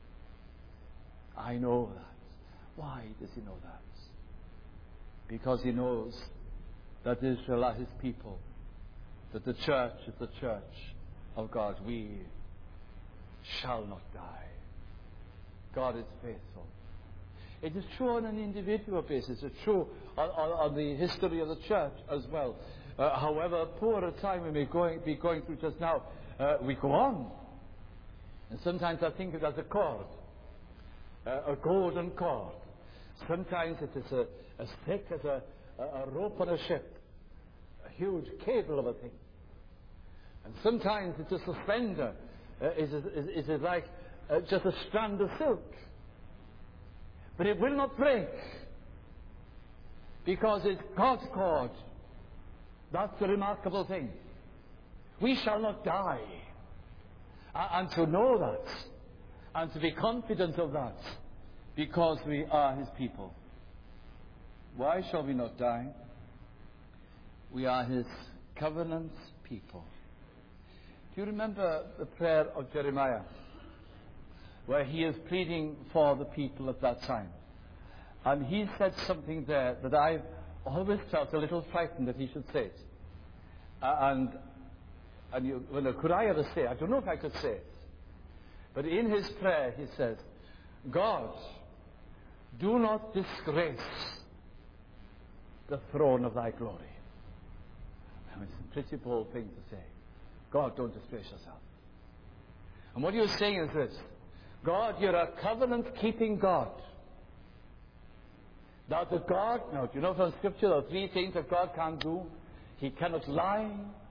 I know that. Why does he know that? Because he knows that Israel are his people. That the church is the church of God. We shall not die. God is faithful. It is true on an individual basis. It's true on, on, on the history of the church as well. Uh, however poor a time we may going, be going through just now, uh, we go on. And sometimes I think of it as a cord, uh, a golden cord. Sometimes it is a, as thick as a, a, a rope on a ship, a huge cable of a thing. And sometimes it's a suspender. Uh, it, is, it is like uh, just a strand of silk. But it will not break, because it's God's cord. That's the remarkable thing. We shall not die. And to know that, and to be confident of that, because we are his people. Why shall we not die? We are his covenant people. Do you remember the prayer of Jeremiah, where he is pleading for the people at that time? And he said something there that I've always felt a little frightened that he should say it. Uh, and and you, well, could I ever say it? I don't know if I could say it. But in his prayer he says, God, do not disgrace the throne of thy glory. I mean, it's a pretty bold thing to say. God, don't disgrace yourself. And what you're saying is this: God, you're a covenant-keeping God. Now the God, now do you know from Scripture there are three things that God can't do? He cannot lie,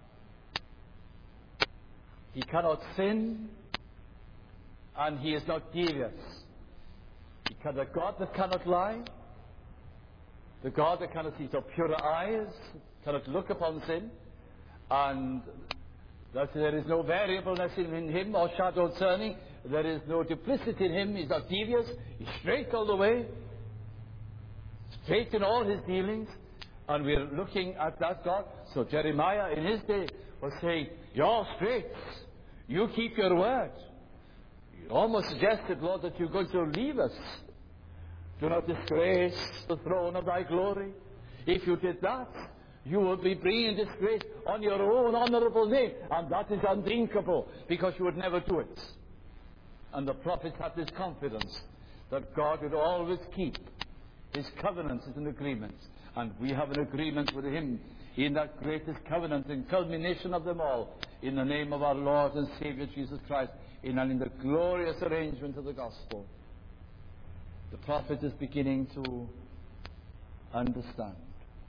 He cannot sin, and He is not devious. He can, the God that cannot lie, the God that cannot see to pure eyes, cannot look upon sin, and that there is no variableness in, in Him or shadow turning, there is no duplicity in Him, He's not devious, He's straight all the way, straight in all His dealings, and we're looking at that God. So Jeremiah in his day was saying, you're straight, you keep your word. You almost suggested, Lord, that you're going to leave us. Do not disgrace the throne of thy glory. If you did that, you would be bringing disgrace on your own honorable name, and that is unthinkable, because you would never do it. And the prophets had this confidence that God would always keep His covenants and agreements, and we have an agreement with Him in that greatest covenant and culmination of them all, in the name of our Lord and Savior Jesus Christ, in and in the glorious arrangement of the gospel. The prophet is beginning to understand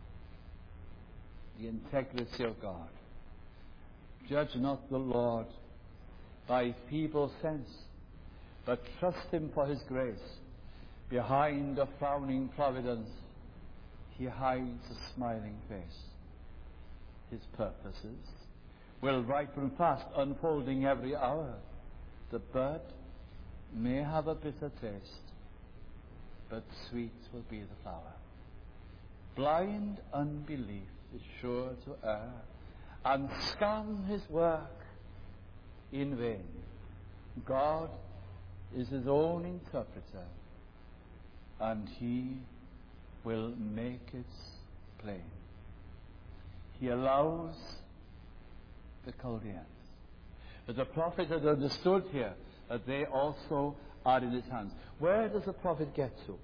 the integrity of God. Judge not the Lord by feeble sense, but trust Him for His grace. Behind a frowning providence, He hides a smiling face. His purposes will ripen fast, unfolding every hour. The bud may have a bitter taste, but sweet will be the flower. Blind unbelief is sure to err and scan His work in vain. God is His own interpreter, and He will make it plain. He allows the Chaldeans. But the prophet had understood here that they also are in His hands. Where does the prophet get to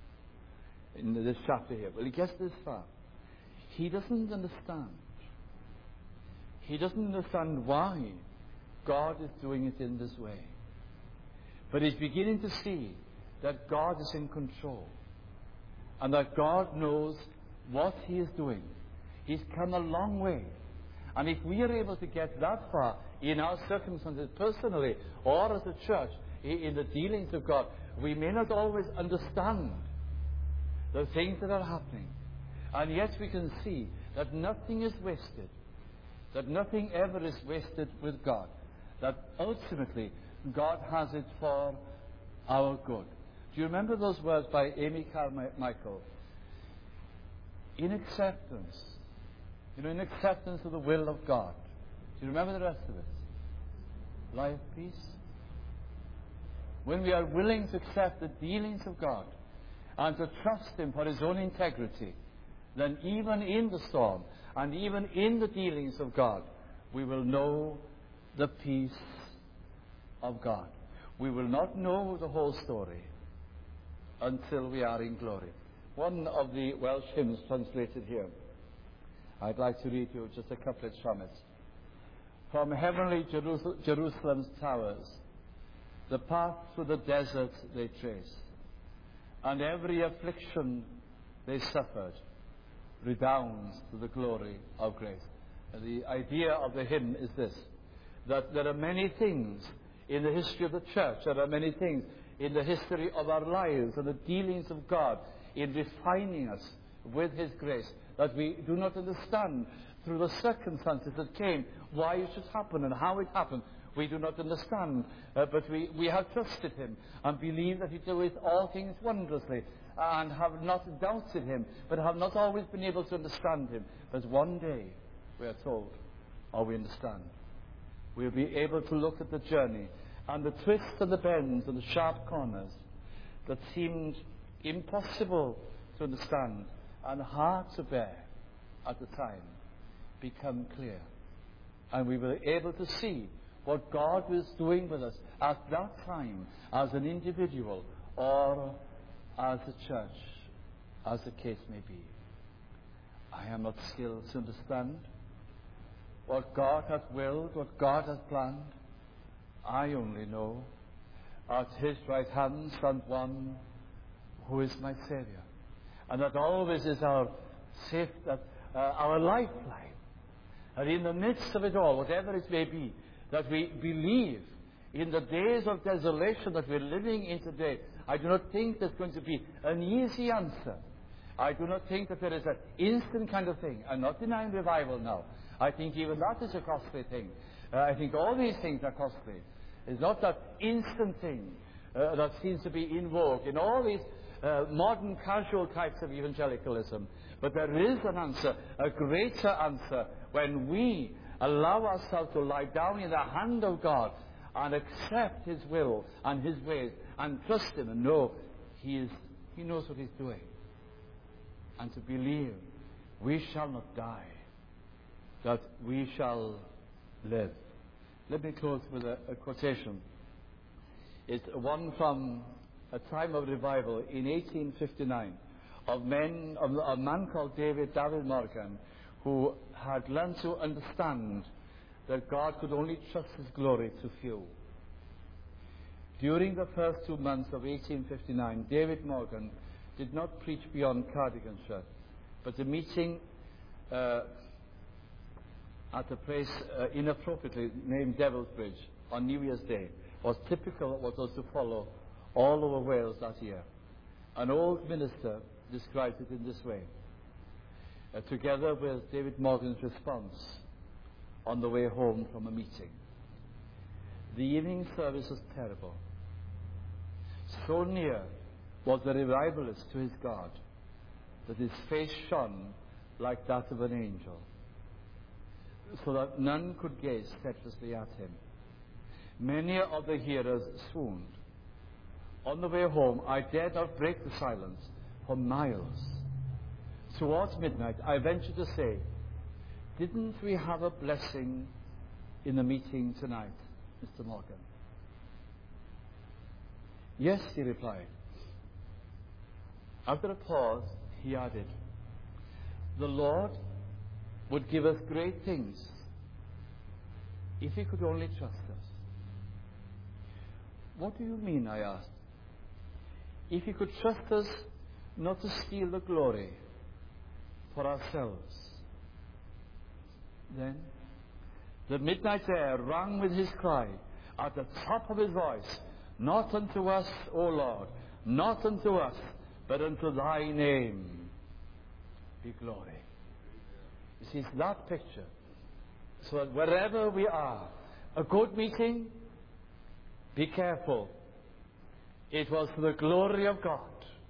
in this chapter here? Well, he gets this far. He doesn't understand. He doesn't understand why God is doing it in this way. But he's beginning to see that God is in control, and that God knows what He is doing. He's come a long way. And if we are able to get that far in our circumstances personally or as a church, in the dealings of God, we may not always understand the things that are happening. And yet we can see that nothing is wasted, that nothing ever is wasted with God, that ultimately God has it for our good. Do you remember those words by Amy Carmichael? In acceptance. You know, in acceptance of the will of God. Do you remember the rest of it? Life, peace. When we are willing to accept the dealings of God and to trust Him for His own integrity, then even in the storm and even in the dealings of God, we will know the peace of God. We will not know the whole story until we are in glory. One of the Welsh hymns translated here, I'd like to read you just a couplets from it. From heavenly Jerus- Jerusalem's towers, the path through the desert they trace, and every affliction they suffered redounds to the glory of grace. And the idea of the hymn is this, that there are many things in the history of the church, there are many things in the history of our lives and the dealings of God in refining us with His grace that we do not understand through the circumstances that came, why it should happen and how it happened. We do not understand, uh, but we, we have trusted Him and believe that He doeth all things wondrously, and have not doubted Him, but have not always been able to understand Him. But one day, we are told, or we understand, we'll be able to look at the journey and the twists and the bends and the sharp corners that seemed impossible to understand and hard to bear at the time become clear. And we were able to see what God was doing with us at that time as an individual or as a church, as the case may be. I am not skilled to understand what God hath willed, what God hath planned. I only know at His right hand stands one who is my Saviour. and that always is our safe, that, uh, our lifeline. And in the midst of it all, whatever it may be, that we believe in the days of desolation that we're living in today. I do not think there's going to be an easy answer. I do not think that there is an instant kind of thing. I'm not denying revival now. I think even that is a costly thing. Uh, I think all these things are costly. It's not that instant thing uh, that seems to be in vogue in all these uh, modern casual types of evangelicalism. But there is an answer, a greater answer, when we allow ourselves to lie down in the hand of God and accept His will and His ways and trust Him and know He is, He knows what He's doing. And to believe we shall not die, that we shall live. Let me close with a, a quotation. It's one from a time of revival in eighteen fifty-nine of men, of a man called David, David Morgan, who had learned to understand that God could only trust His glory to few. During the first two months of eighteen fifty-nine, David Morgan did not preach beyond Cardiganshire, but a meeting uh, at a place uh, inappropriately named Devil's Bridge on New Year's Day was typical of what was to follow all over Wales that year. An old minister describes it in this way, uh, together with David Morgan's response on the way home from a meeting. The evening service was terrible. So near was the revivalist to his God that his face shone like that of an angel, so that none could gaze steadfastly at him. Many of the hearers swooned. On the way home, I dared not break the silence for miles. Towards midnight, I ventured to say, "Didn't we have a blessing in the meeting tonight, Mister Morgan?" "Yes," he replied. After a pause, he added, "The Lord would give us great things if He could only trust us." "What do you mean?" I asked. "If He could trust us not to steal the glory for ourselves." Then the midnight air rang with his cry at the top of his voice, "Not unto us, O Lord, not unto us, but unto Thy name be glory." You see, it's that picture. So that wherever we are, a good meeting, be careful. It was for the glory of God.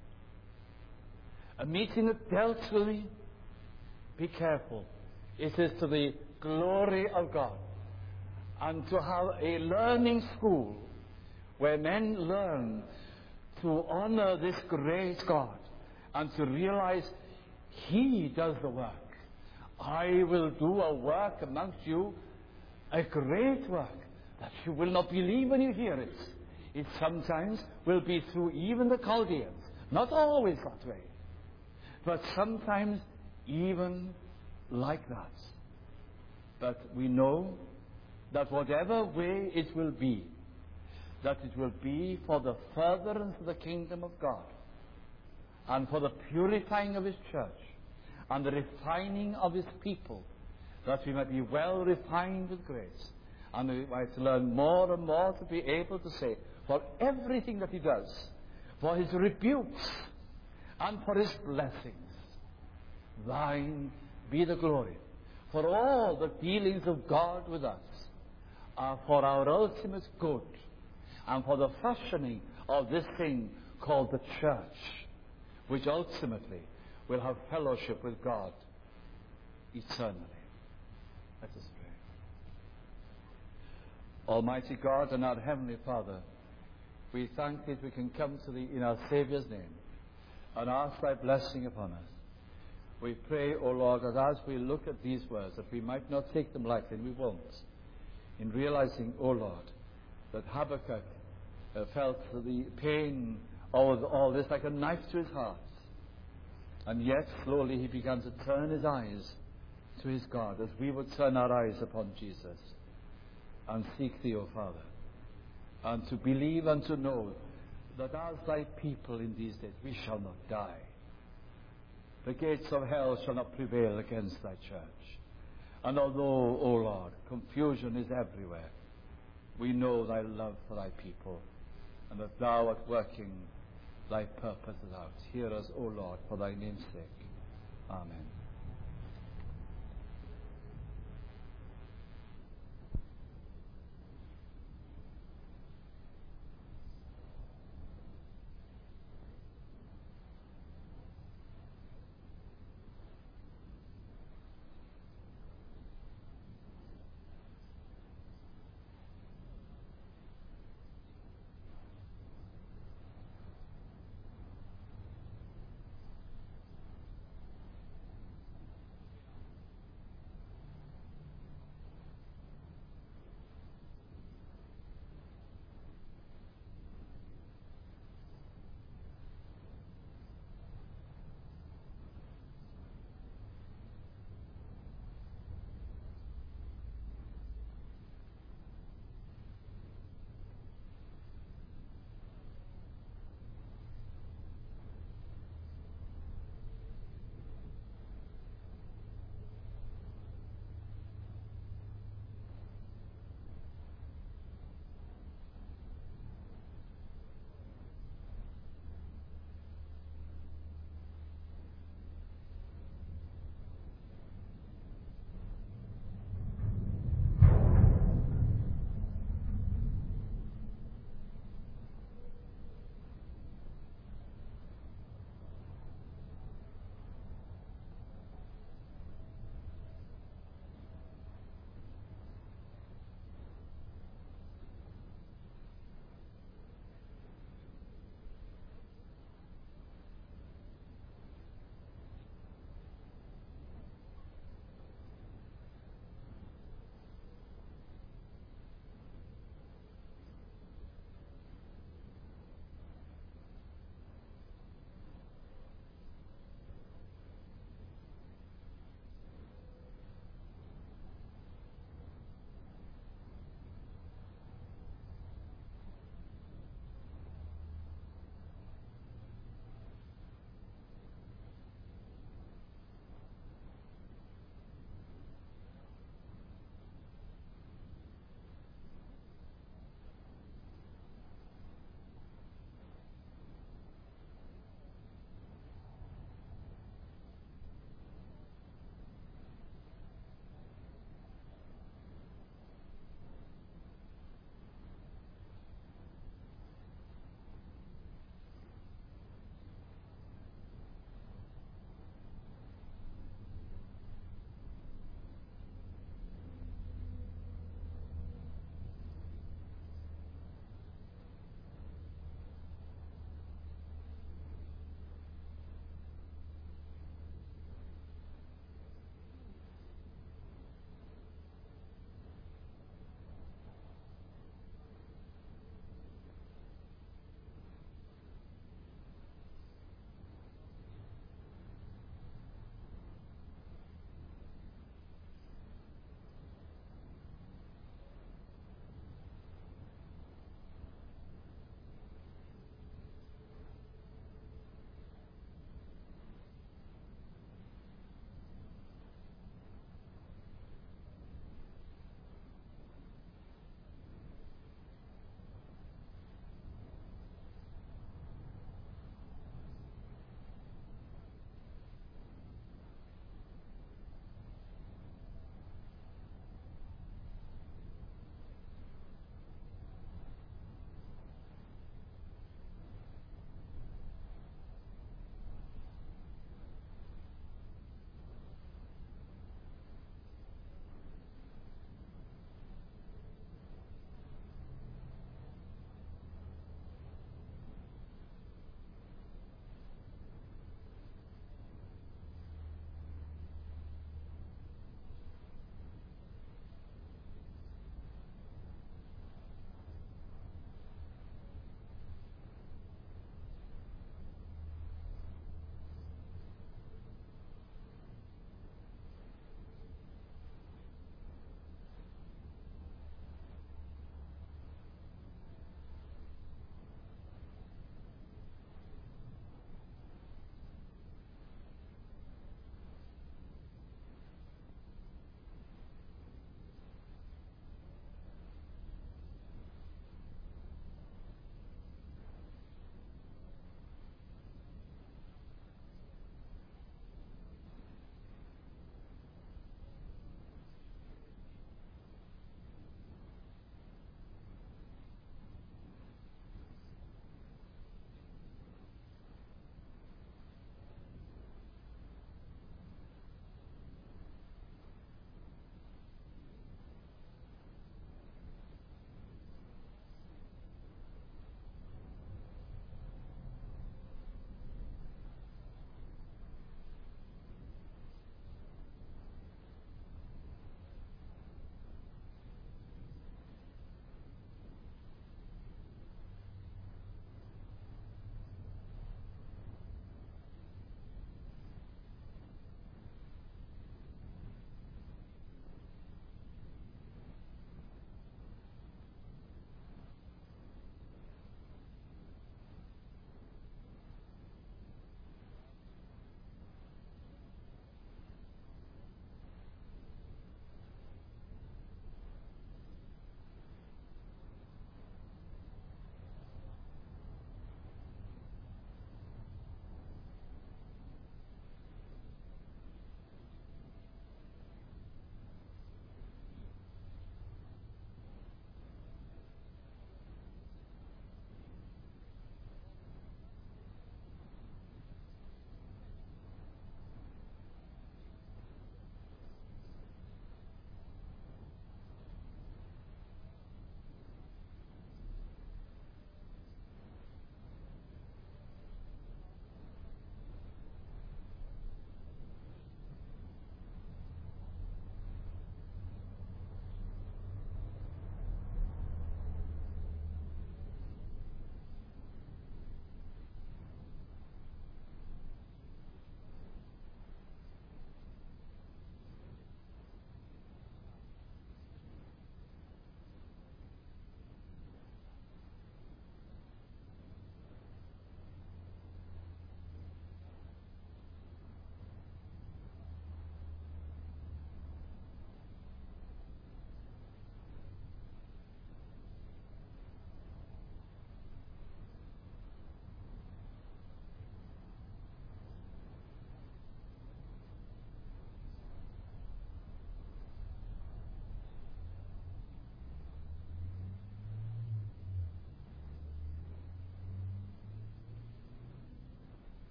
A meeting that dealt with me, be careful. It is to the glory of God. And to have a learning school where men learn to honor this great God and to realize He does the work. I will do a work amongst you, a great work, that you will not believe when you hear it. It sometimes will be through even the Chaldeans. Not always that way, but sometimes even like that. But we know that whatever way it will be, that it will be for the furtherance of the kingdom of God and for the purifying of His church and the refining of His people, that we might be well refined with grace, and we might learn more and more to be able to say, for everything that He does, for His rebukes and for His blessings, Thine be the glory. For all the dealings of God with us are for our ultimate good and for the fashioning of this thing called the church, which ultimately will have fellowship with God eternally. Let us pray. Almighty God and our Heavenly Father, we thank Thee that we can come to Thee in our Saviour's name and ask Thy blessing upon us. We pray, O Lord, that as we look at these words, that we might not take them lightly, and we won't, in realizing, O Lord, that Habakkuk uh, felt the pain of all this like a knife to his heart. And yet, slowly, he began to turn his eyes to his God, as we would turn our eyes upon Jesus and seek Thee, O Father, and to believe and to know that as Thy people in these days, we shall not die, The gates of hell shall not prevail against thy church. And although, O Lord, confusion is everywhere, we know thy love for thy people, and that thou art working thy purposes out. Hear us, O Lord, for thy name's sake. Amen.